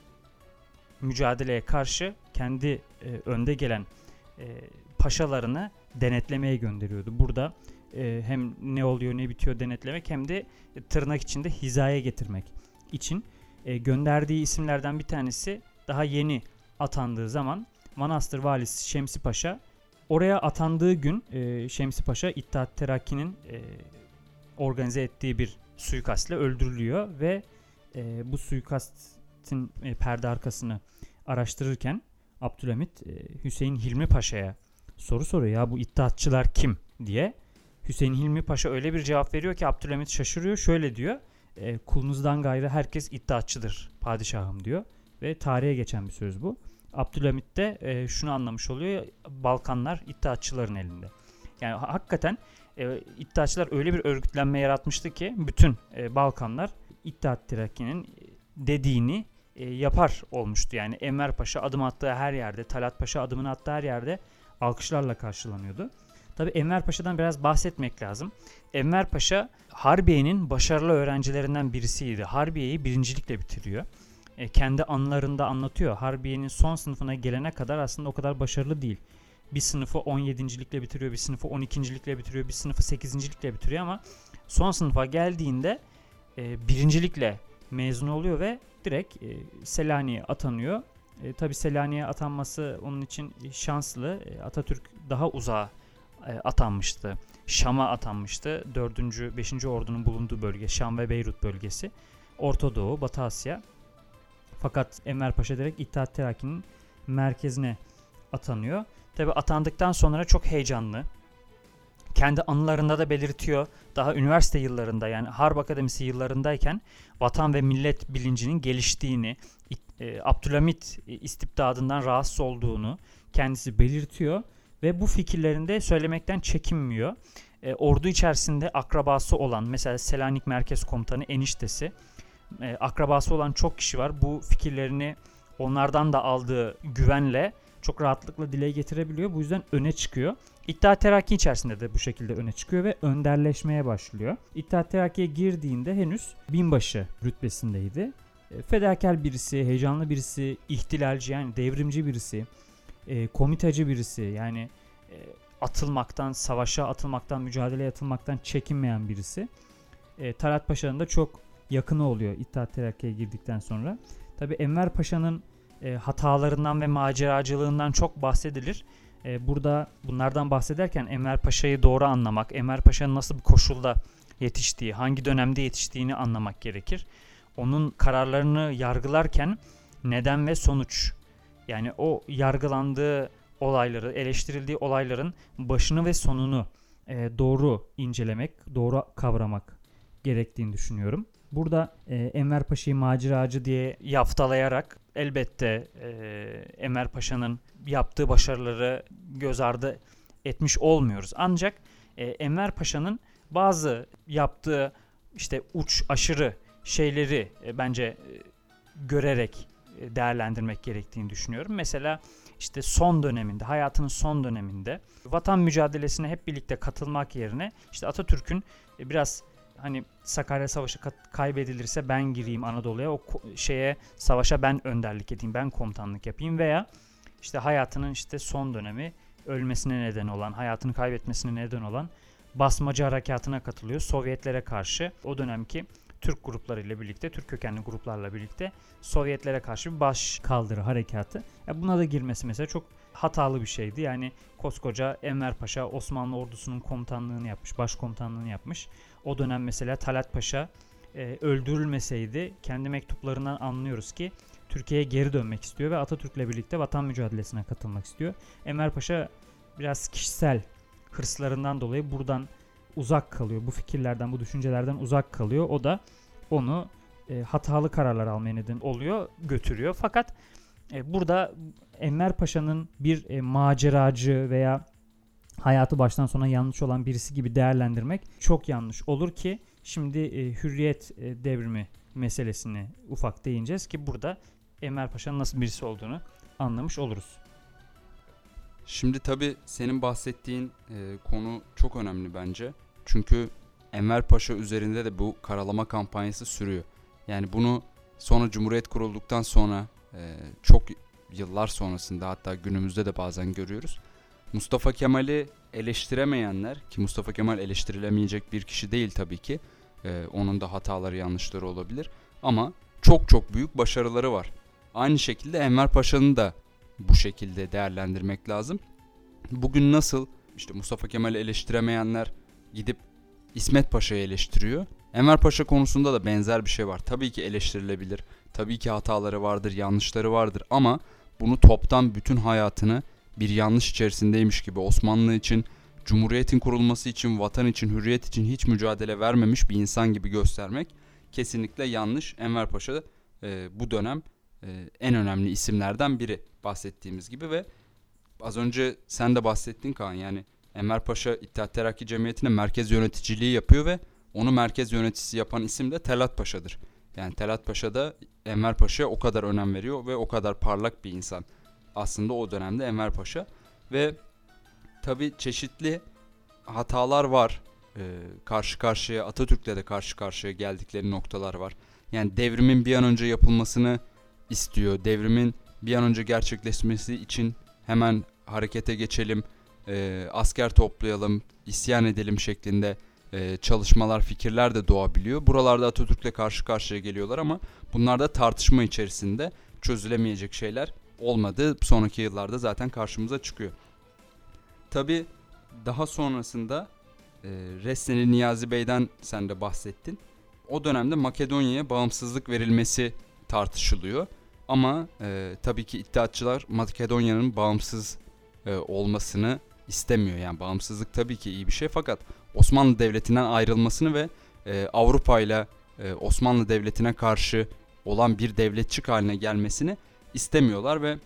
mücadeleye karşı kendi e, önde gelen e, paşalarını denetlemeye gönderiyordu. Burada e, hem ne oluyor ne bitiyor denetlemek hem de e, tırnak içinde hizaya getirmek için e, gönderdiği isimlerden bir tanesi daha yeni atandığı zaman Manastır Valisi Şemsi Paşa. Oraya atandığı gün e, Şemsi Paşa İttihat Terakki'nin e, organize ettiği bir suikastle öldürülüyor ve e, bu suikastin e, perde arkasını araştırırken Abdülhamit e, Hüseyin Hilmi Paşa'ya soru soruyor. Ya bu İttihatçılar kim diye. Hüseyin Hilmi Paşa öyle bir cevap veriyor ki Abdülhamit şaşırıyor. Şöyle diyor. E, kulunuzdan gayrı herkes İttihatçıdır padişahım diyor. Ve tarihe geçen bir söz bu. Abdülhamit de e, şunu anlamış oluyor. Balkanlar İttihatçıların elinde. Yani hakikaten e, İttihatçılar öyle bir örgütlenme yaratmıştı ki bütün e, Balkanlar İttihat Terakki'nin dediğini e, yapar olmuştu. Yani Enver Paşa adım attığı her yerde, Talat Paşa adımını attığı her yerde alkışlarla karşılanıyordu. Tabii Enver Paşa'dan biraz bahsetmek lazım. Enver Paşa Harbiye'nin başarılı öğrencilerinden birisiydi. Harbiye'yi birincilikle bitiriyor. E, kendi anılarında anlatıyor. Harbiye'nin son sınıfına gelene kadar aslında o kadar başarılı değil. Bir sınıfı on yedincilikle bitiriyor, bir sınıfı on ikincilikle bitiriyor, bir sınıfı sekizincilikle bitiriyor ama son sınıfa geldiğinde e, birincilikle mezun oluyor ve direkt e, Selanik'e atanıyor. E, tabii Selanik'e atanması onun için şanslı. E, Atatürk daha uzağa e, atanmıştı. Şam'a atanmıştı. dördüncü beşinci ordunun bulunduğu bölge Şam ve Beyrut bölgesi. Orta Doğu, Batı Asya. Fakat Enver Paşa direkt İttihat Terakki'nin merkezine atanıyor. Tabi atandıktan sonra çok heyecanlı. Kendi anılarında da belirtiyor. Daha üniversite yıllarında yani Harp Akademisi yıllarındayken vatan ve millet bilincinin geliştiğini, e, Abdülhamit istibdadından rahatsız olduğunu kendisi belirtiyor. Ve bu fikirlerini de söylemekten çekinmiyor. E, ordu içerisinde akrabası olan mesela Selanik Merkez Komutanı eniştesi, e, akrabası olan çok kişi var. Bu fikirlerini onlardan da aldığı güvenle çok rahatlıkla dile getirebiliyor. Bu yüzden öne çıkıyor. İttihat Terakki içerisinde de bu şekilde öne çıkıyor ve önderleşmeye başlıyor. İttihat Terakki'ye girdiğinde henüz binbaşı rütbesindeydi. E, fedakar birisi, heyecanlı birisi, ihtilalci yani devrimci birisi, e, komitacı birisi yani e, atılmaktan, savaşa atılmaktan, mücadeleye atılmaktan çekinmeyen birisi. E, Talat Paşa'nın da çok yakını oluyor İttihat Terakki'ye girdikten sonra. Tabii Enver Paşa'nın e, hatalarından ve maceracılığından çok bahsedilir. E, burada bunlardan bahsederken Enver Paşa'yı doğru anlamak, Enver Paşa'nın nasıl bir koşulda yetiştiği, hangi dönemde yetiştiğini anlamak gerekir. Onun kararlarını yargılarken neden ve sonuç, yani o yargılandığı olayları, eleştirildiği olayların başını ve sonunu e, doğru incelemek, doğru kavramak gerektiğini düşünüyorum. Burada e, Enver Paşa'yı maceracı diye yaftalayarak elbette e, Enver Paşa'nın yaptığı başarıları göz ardı etmiş olmuyoruz. Ancak e, Enver Paşa'nın bazı yaptığı işte uç aşırı şeyleri e, bence e, görerek e, değerlendirmek gerektiğini düşünüyorum. Mesela işte son döneminde, hayatının son döneminde vatan mücadelesine hep birlikte katılmak yerine işte Atatürk'ün e, biraz hani Sakarya Savaşı kaybedilirse ben gireyim Anadolu'ya, o şeye savaşa ben önderlik edeyim, ben komutanlık yapayım veya işte hayatının işte son dönemi ölmesine neden olan, hayatını kaybetmesine neden olan basmacı harekatına katılıyor. Sovyetlere karşı o dönemki Türk gruplarıyla birlikte, Türk kökenli gruplarla birlikte Sovyetlere karşı bir baş kaldırı harekatı. Ya buna da girmesi mesela çok hatalı bir şeydi. Yani koskoca Enver Paşa Osmanlı ordusunun komutanlığını yapmış, başkomutanlığını yapmış. O dönem mesela Talat Paşa e, öldürülmeseydi kendi mektuplarından anlıyoruz ki Türkiye'ye geri dönmek istiyor ve Atatürk'le birlikte vatan mücadelesine katılmak istiyor. Enver Paşa biraz kişisel hırslarından dolayı buradan uzak kalıyor. Bu fikirlerden, bu düşüncelerden uzak kalıyor. O da onu e, hatalı kararlar almaya neden oluyor, götürüyor. Fakat e, burada Enver Paşa'nın bir e, maceracı veya hayatı baştan sona yanlış olan birisi gibi değerlendirmek çok yanlış olur ki şimdi e, Hürriyet e, devrimi meselesini ufak değineceğiz ki burada Enver Paşa'nın nasıl birisi olduğunu anlamış oluruz. Şimdi tabii senin bahsettiğin e, konu çok önemli bence. Çünkü Enver Paşa üzerinde de bu karalama kampanyası sürüyor. Yani bunu sonra Cumhuriyet kurulduktan sonra e, çok yıllar sonrasında, hatta günümüzde de bazen görüyoruz. Mustafa Kemal'i eleştiremeyenler, ki Mustafa Kemal eleştirilemeyecek bir kişi değil tabii ki. E, onun da hataları, yanlışları olabilir. Ama çok çok büyük başarıları var. Aynı şekilde Enver Paşa'nın da bu şekilde değerlendirmek lazım. Bugün nasıl işte Mustafa Kemal'i eleştiremeyenler gidip İsmet Paşa'yı eleştiriyor. Enver Paşa konusunda da benzer bir şey var. Tabii ki eleştirilebilir. Tabii ki hataları vardır, yanlışları vardır ama bunu toptan bütün hayatını bir yanlış içerisindeymiş gibi, Osmanlı için, Cumhuriyet'in kurulması için, vatan için, hürriyet için hiç mücadele vermemiş bir insan gibi göstermek kesinlikle yanlış. Enver Paşa e, bu dönem e, en önemli isimlerden biri bahsettiğimiz gibi ve az önce sen de bahsettin Kaan, yani Enver Paşa İttihat Terakki Cemiyeti'ne merkez yöneticiliği yapıyor ve onu merkez yöneticisi yapan isim de Talat Paşa'dır. Yani Talat Paşa da Enver Paşa'ya o kadar önem veriyor ve o kadar parlak bir insan aslında o dönemde Enver Paşa. Ve tabii çeşitli hatalar var. Ee, karşı karşıya, Atatürk'le de karşı karşıya geldikleri noktalar var. Yani devrimin bir an önce yapılmasını istiyor. Devrimin bir an önce gerçekleşmesi için hemen harekete geçelim, e, asker toplayalım, isyan edelim şeklinde e, çalışmalar, fikirler de doğabiliyor. Buralarda Atatürk'le karşı karşıya geliyorlar ama bunlar da tartışma içerisinde çözülemeyecek şeyler olmadı. Sonraki yıllarda zaten karşımıza çıkıyor. Tabii daha sonrasında e, Resneli Niyazi Bey'den sen de bahsettin. O dönemde Makedonya'ya bağımsızlık verilmesi tartışılıyor. Ama e, tabii ki İttihatçılar Makedonya'nın bağımsız e, olmasını istemiyor. Yani bağımsızlık tabii ki iyi bir şey fakat Osmanlı Devleti'nden ayrılmasını ve e, Avrupa ile e, Osmanlı Devleti'ne karşı olan bir devletçik haline gelmesini istemiyorlar ve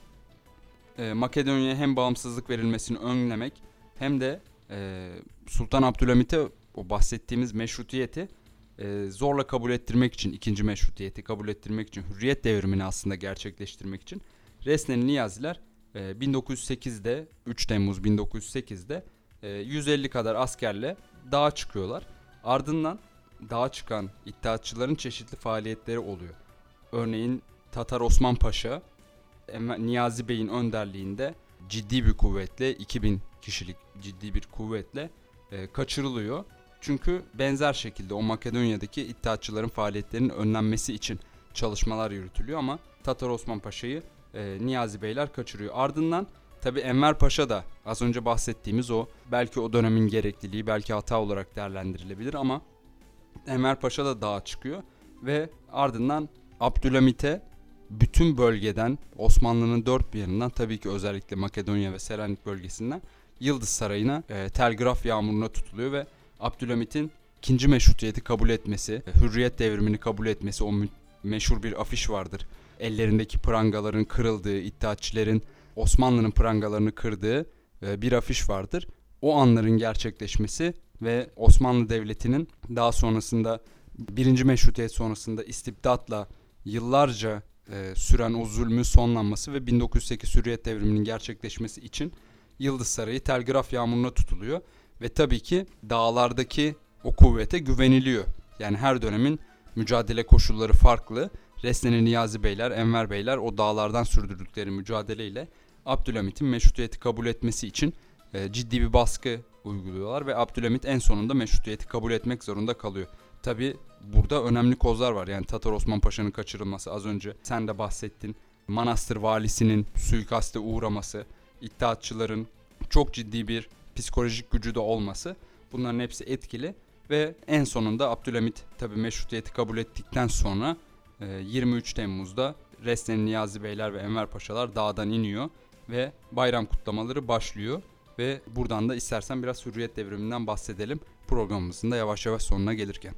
e, Makedonya'ya hem bağımsızlık verilmesini önlemek hem de e, Sultan Abdülhamit'e o bahsettiğimiz meşrutiyeti e, zorla kabul ettirmek için, ikinci meşrutiyeti kabul ettirmek için, hürriyet devrimini aslında gerçekleştirmek için Resneli Niyaziler e, bin dokuz yüz sekizde, üç Temmuz bin dokuz yüz sekizde e, yüz elli kadar askerle dağa çıkıyorlar. Ardından dağa çıkan İttihatçıların çeşitli faaliyetleri oluyor. Örneğin Tatar Osman Paşa, Niyazi Bey'in önderliğinde ciddi bir kuvvetle, iki bin kişilik ciddi bir kuvvetle e, kaçırılıyor. Çünkü benzer şekilde o Makedonya'daki İttihatçıların faaliyetlerinin önlenmesi için çalışmalar yürütülüyor ama Tatar Osman Paşa'yı e, Niyazi Beyler kaçırıyor. Ardından tabii Enver Paşa da az önce bahsettiğimiz o, belki o dönemin gerekliliği, belki hata olarak değerlendirilebilir ama Enver Paşa da dağa çıkıyor ve ardından Abdülhamit'e bütün bölgeden, Osmanlı'nın dört bir yanından, tabii ki özellikle Makedonya ve Selanik bölgesinden Yıldız Sarayı'na e, telgraf yağmuruna tutuluyor ve Abdülhamit'in ikinci meşrutiyeti kabul etmesi, hürriyet devrimini kabul etmesi, o meşhur bir afiş vardır. Ellerindeki prangaların kırıldığı, İttihatçilerin Osmanlı'nın prangalarını kırdığı e, bir afiş vardır. O anların gerçekleşmesi ve Osmanlı Devleti'nin daha sonrasında birinci meşrutiyet sonrasında istibdatla yıllarca e, süren o zulmün sonlanması ve bin dokuz yüz sekiz hürriyet devriminin gerçekleşmesi için Yıldız Sarayı telgraf yağmuruna tutuluyor. Ve tabii ki dağlardaki o kuvvete güveniliyor. Yani her dönemin mücadele koşulları farklı. Resneli Niyazi Beyler, Enver Beyler o dağlardan sürdürdükleri mücadeleyle Abdülhamit'in meşrutiyeti kabul etmesi için e, ciddi bir baskı uyguluyorlar ve Abdülhamit en sonunda meşrutiyeti kabul etmek zorunda kalıyor. Tabi burada önemli kozlar var. Yani Tatar Osman Paşa'nın kaçırılması, az önce sen de bahsettin. Manastır valisinin suikaste uğraması, İttihatçıların çok ciddi bir psikolojik gücü de olması, bunların hepsi etkili ve en sonunda Abdülhamit tabi meşrutiyeti kabul ettikten sonra yirmi üç Temmuz'da Resneli Niyazi Beyler ve Enver Paşalar dağdan iniyor ve bayram kutlamaları başlıyor ve buradan da istersen biraz Hürriyet Devrimi'nden bahsedelim programımızın da yavaş yavaş sonuna gelirken.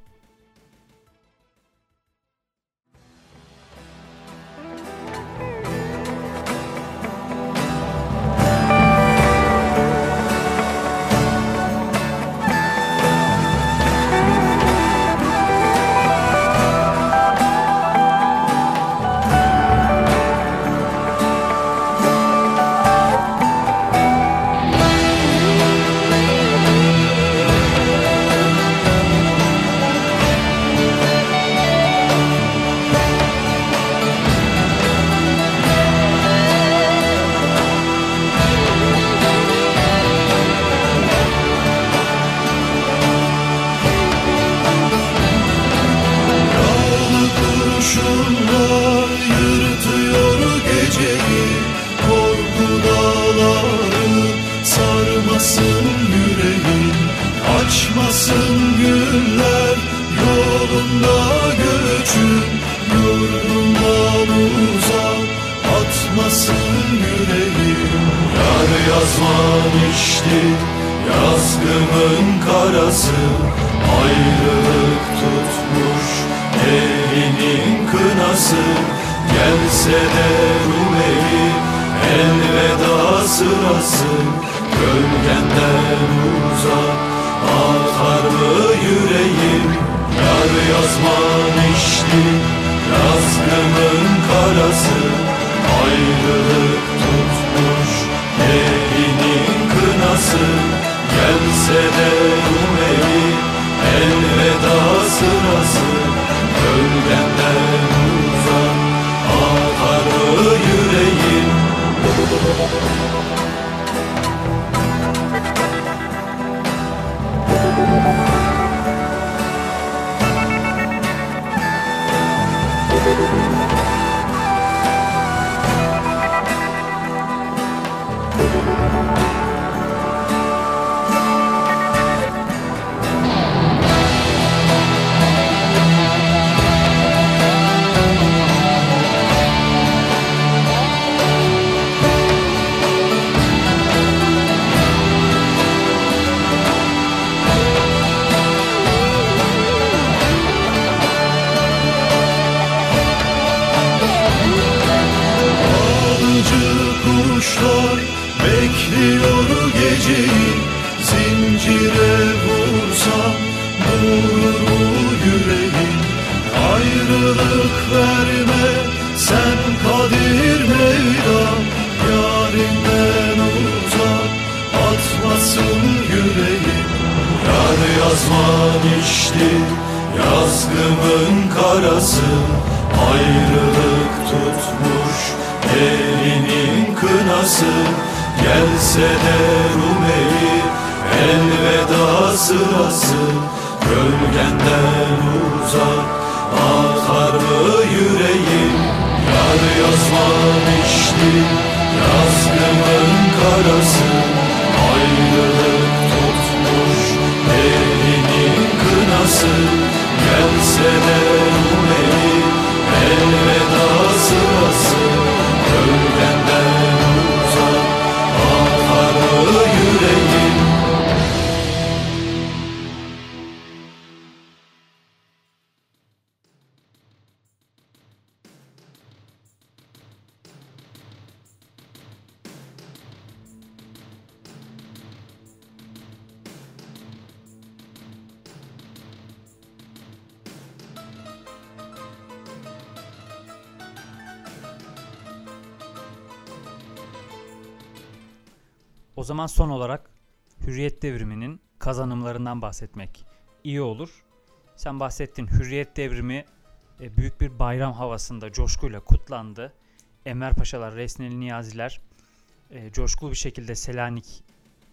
O zaman son olarak Hürriyet Devrimi'nin kazanımlarından bahsetmek iyi olur. Sen bahsettin, Hürriyet Devrimi e, büyük bir bayram havasında coşkuyla kutlandı. Enver Paşalar, Resneli Niyaziler e, coşkulu bir şekilde Selanik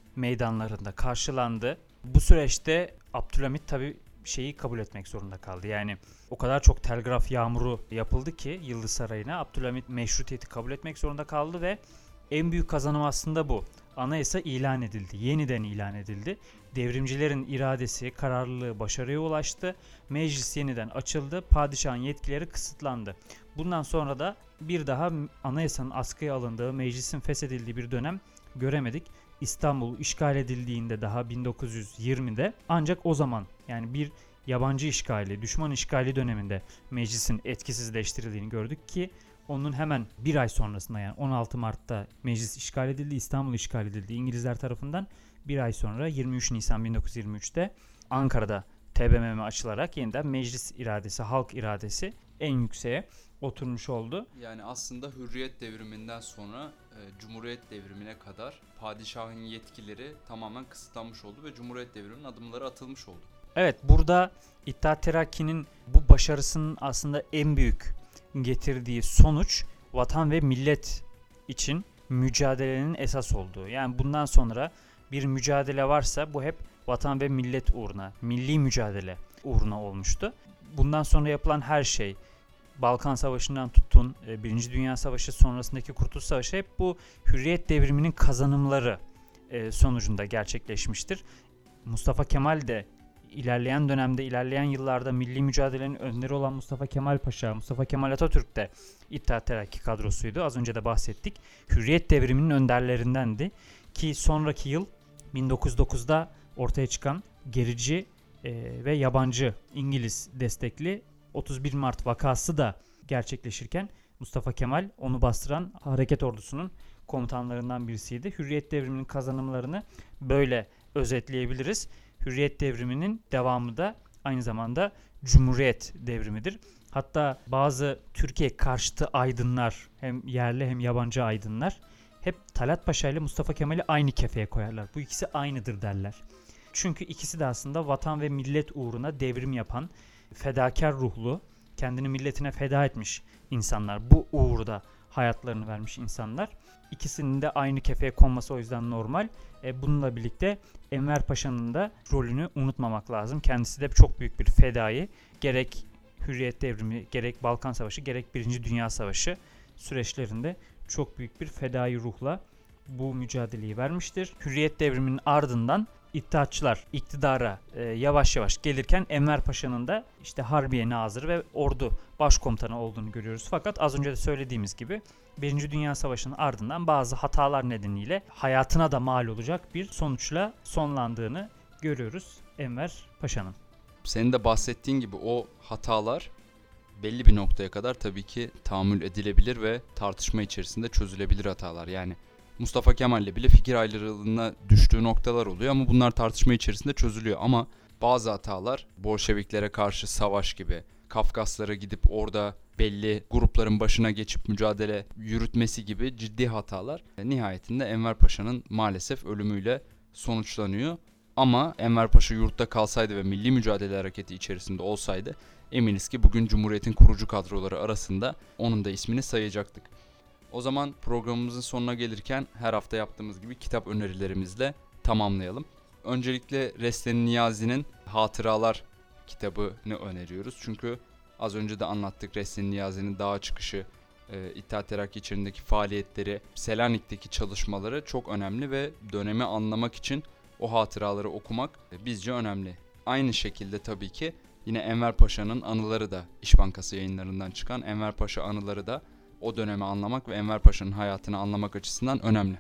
meydanlarında karşılandı. Bu süreçte Abdülhamit tabii şeyi kabul etmek zorunda kaldı. Yani o kadar çok telgraf yağmuru yapıldı ki Yıldız Sarayı'na, Abdülhamit meşrutiyeti kabul etmek zorunda kaldı ve en büyük kazanım aslında bu. Anayasa ilan edildi. Yeniden ilan edildi. Devrimcilerin iradesi, kararlılığı başarıya ulaştı. Meclis yeniden açıldı. Padişahın yetkileri kısıtlandı. Bundan sonra da bir daha anayasanın askıya alındığı, meclisin feshedildiği bir dönem göremedik. İstanbul işgal edildiğinde daha bin dokuz yüz yirmide ancak o zaman, yani bir yabancı işgali, düşman işgali döneminde meclisin etkisizleştirildiğini gördük ki onun hemen bir ay sonrasında, yani on altı Mart'ta meclis işgal edildi, İstanbul işgal edildi İngilizler tarafından. Bir ay sonra yirmi üç Nisan bin dokuz yüz yirmi üçte Ankara'da T B M M açılarak yeniden meclis iradesi, halk iradesi en yükseğe oturmuş oldu. Yani aslında Hürriyet Devrimi'nden sonra e, Cumhuriyet Devrimi'ne kadar padişahın yetkileri tamamen kısıtlanmış oldu ve Cumhuriyet Devrimi'nin adımları atılmış oldu. Evet, burada İttihat Terakki'nin bu başarısının aslında en büyük getirdiği sonuç vatan ve millet için mücadelenin esas olduğu. Yani bundan sonra bir mücadele varsa bu hep vatan ve millet uğruna, milli mücadele uğruna olmuştu. Bundan sonra yapılan her şey, Balkan Savaşı'ndan tutun, Birinci Dünya Savaşı sonrasındaki Kurtuluş Savaşı, hep bu Hürriyet Devrimi'nin kazanımları sonucunda gerçekleşmiştir. Mustafa Kemal de ilerleyen dönemde, ilerleyen yıllarda milli mücadelenin önderi olan Mustafa Kemal Paşa, Mustafa Kemal Atatürk de İttihat Terakki kadrosuydu. Az önce de bahsettik. Hürriyet Devrimi'nin önderlerindendi ki sonraki yıl bin dokuz yüz dokuzda ortaya çıkan gerici e, ve yabancı İngiliz destekli otuz bir Mart vakası da gerçekleşirken Mustafa Kemal onu bastıran hareket ordusunun komutanlarından birisiydi. Hürriyet Devrimi'nin kazanımlarını böyle özetleyebiliriz. Hürriyet Devrimi'nin devamı da aynı zamanda Cumhuriyet Devrimi'dir. Hatta bazı Türkiye karşıtı aydınlar, hem yerli hem yabancı aydınlar, hep Talat Paşa ile Mustafa Kemal'i aynı kefeye koyarlar. Bu ikisi aynıdır derler. Çünkü ikisi de aslında vatan ve millet uğruna devrim yapan, fedakar ruhlu, kendini milletine feda etmiş insanlar. Bu uğurda hayatlarını vermiş insanlar. İkisinin de aynı kefeye konması o yüzden normal. E, bununla birlikte Enver Paşa'nın da rolünü unutmamak lazım. Kendisi de çok büyük bir fedai. Gerek Hürriyet Devrimi, gerek Balkan Savaşı, gerek Birinci Dünya Savaşı süreçlerinde çok büyük bir fedai ruhla bu mücadeleyi vermiştir. Hürriyet Devrimi'nin ardından İttihatçılar iktidara e, yavaş yavaş gelirken Enver Paşa'nın da işte Harbiye Nazırı ve ordu başkomutanı olduğunu görüyoruz. Fakat az önce de söylediğimiz gibi Birinci Dünya Savaşı'nın ardından bazı hatalar nedeniyle hayatına da mal olacak bir sonuçla sonlandığını görüyoruz Enver Paşa'nın. Senin de bahsettiğin gibi o hatalar belli bir noktaya kadar tabii ki tahammül edilebilir ve tartışma içerisinde çözülebilir hatalar. Yani Mustafa Kemal'le bile fikir ayrılığına düştüğü noktalar oluyor ama bunlar tartışma içerisinde çözülüyor. Ama bazı hatalar, Bolşeviklere karşı savaş gibi, Kafkaslara gidip orada belli grupların başına geçip mücadele yürütmesi gibi ciddi hatalar nihayetinde Enver Paşa'nın maalesef ölümüyle sonuçlanıyor. Ama Enver Paşa yurtta kalsaydı ve milli mücadele hareketi içerisinde olsaydı eminiz ki bugün Cumhuriyet'in kurucu kadroları arasında onun da ismini sayacaktık. O zaman programımızın sonuna gelirken her hafta yaptığımız gibi kitap önerilerimizle tamamlayalım. Öncelikle Reslen Niyazi'nin Hatıralar kitabını öneriyoruz. Çünkü az önce de anlattık, Reslen Niyazi'nin dağa çıkışı, e, İttihat Terakki içerisindeki faaliyetleri, Selanik'teki çalışmaları çok önemli ve dönemi anlamak için o hatıraları okumak e, bizce önemli. Aynı şekilde tabii ki yine Enver Paşa'nın anıları da, İş Bankası yayınlarından çıkan Enver Paşa anıları da o dönemi anlamak ve Enver Paşa'nın hayatını anlamak açısından önemli.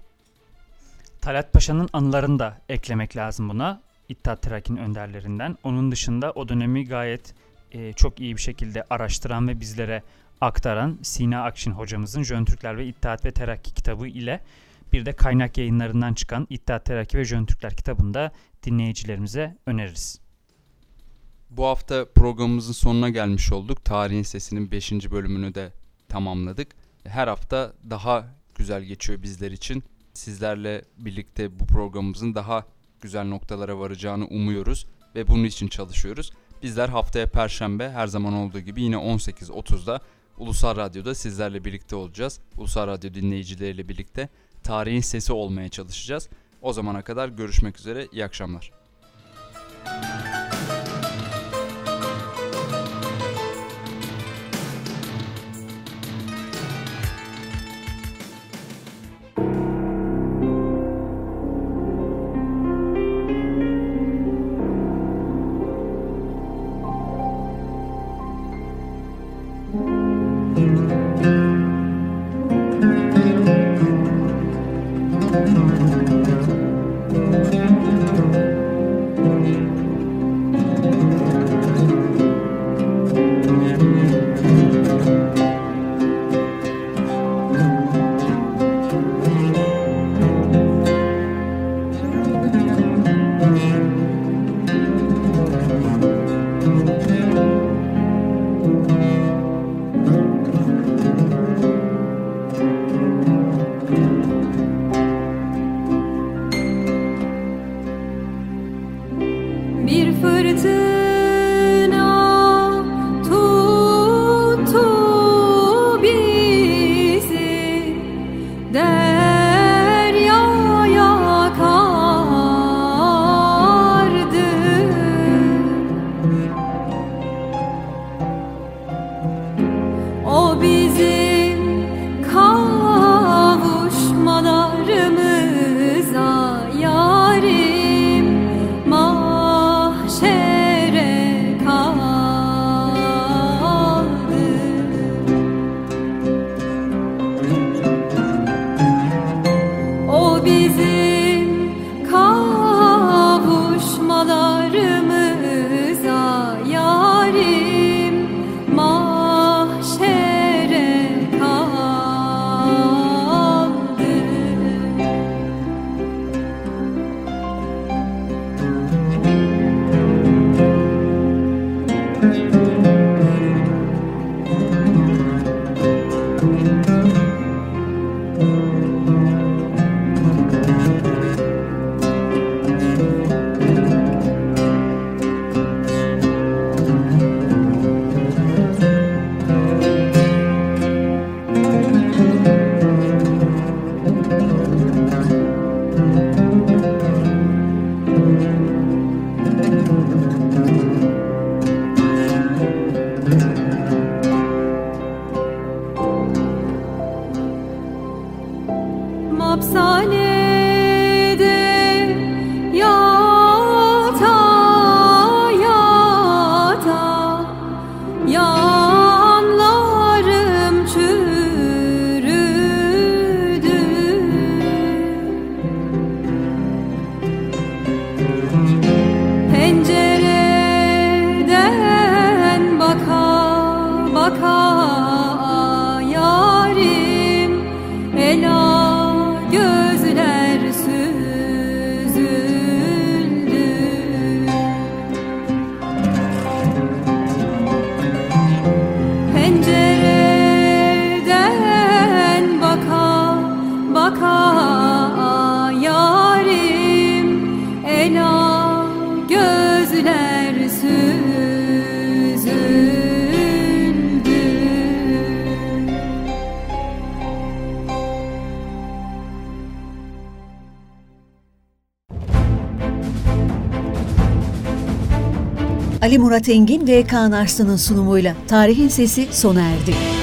Talat Paşa'nın anılarını da eklemek lazım buna. İttihat Terakki'nin önderlerinden. Onun dışında o dönemi gayet e, çok iyi bir şekilde araştıran ve bizlere aktaran Sina Akşin hocamızın Jön Türkler ve İttihat ve Terakki kitabı ile bir de kaynak yayınlarından çıkan İttihat Terakki ve Jön Türkler kitabını da dinleyicilerimize öneririz. Bu hafta programımızın sonuna gelmiş olduk. Tarihin Sesi'nin beşinci bölümünü de tamamladık. Her hafta daha güzel geçiyor bizler için. Sizlerle birlikte bu programımızın daha güzel noktalara varacağını umuyoruz ve bunun için çalışıyoruz. Bizler haftaya Perşembe her zaman olduğu gibi yine on sekiz otuzda Ulusal Radyo'da sizlerle birlikte olacağız. Ulusal Radyo dinleyicileriyle birlikte tarihin sesi olmaya çalışacağız. O zamana kadar görüşmek üzere. İyi akşamlar. Ali Murat Engin ve Kaan Arslan'ın sunumuyla Tarihin Sesi sona erdi.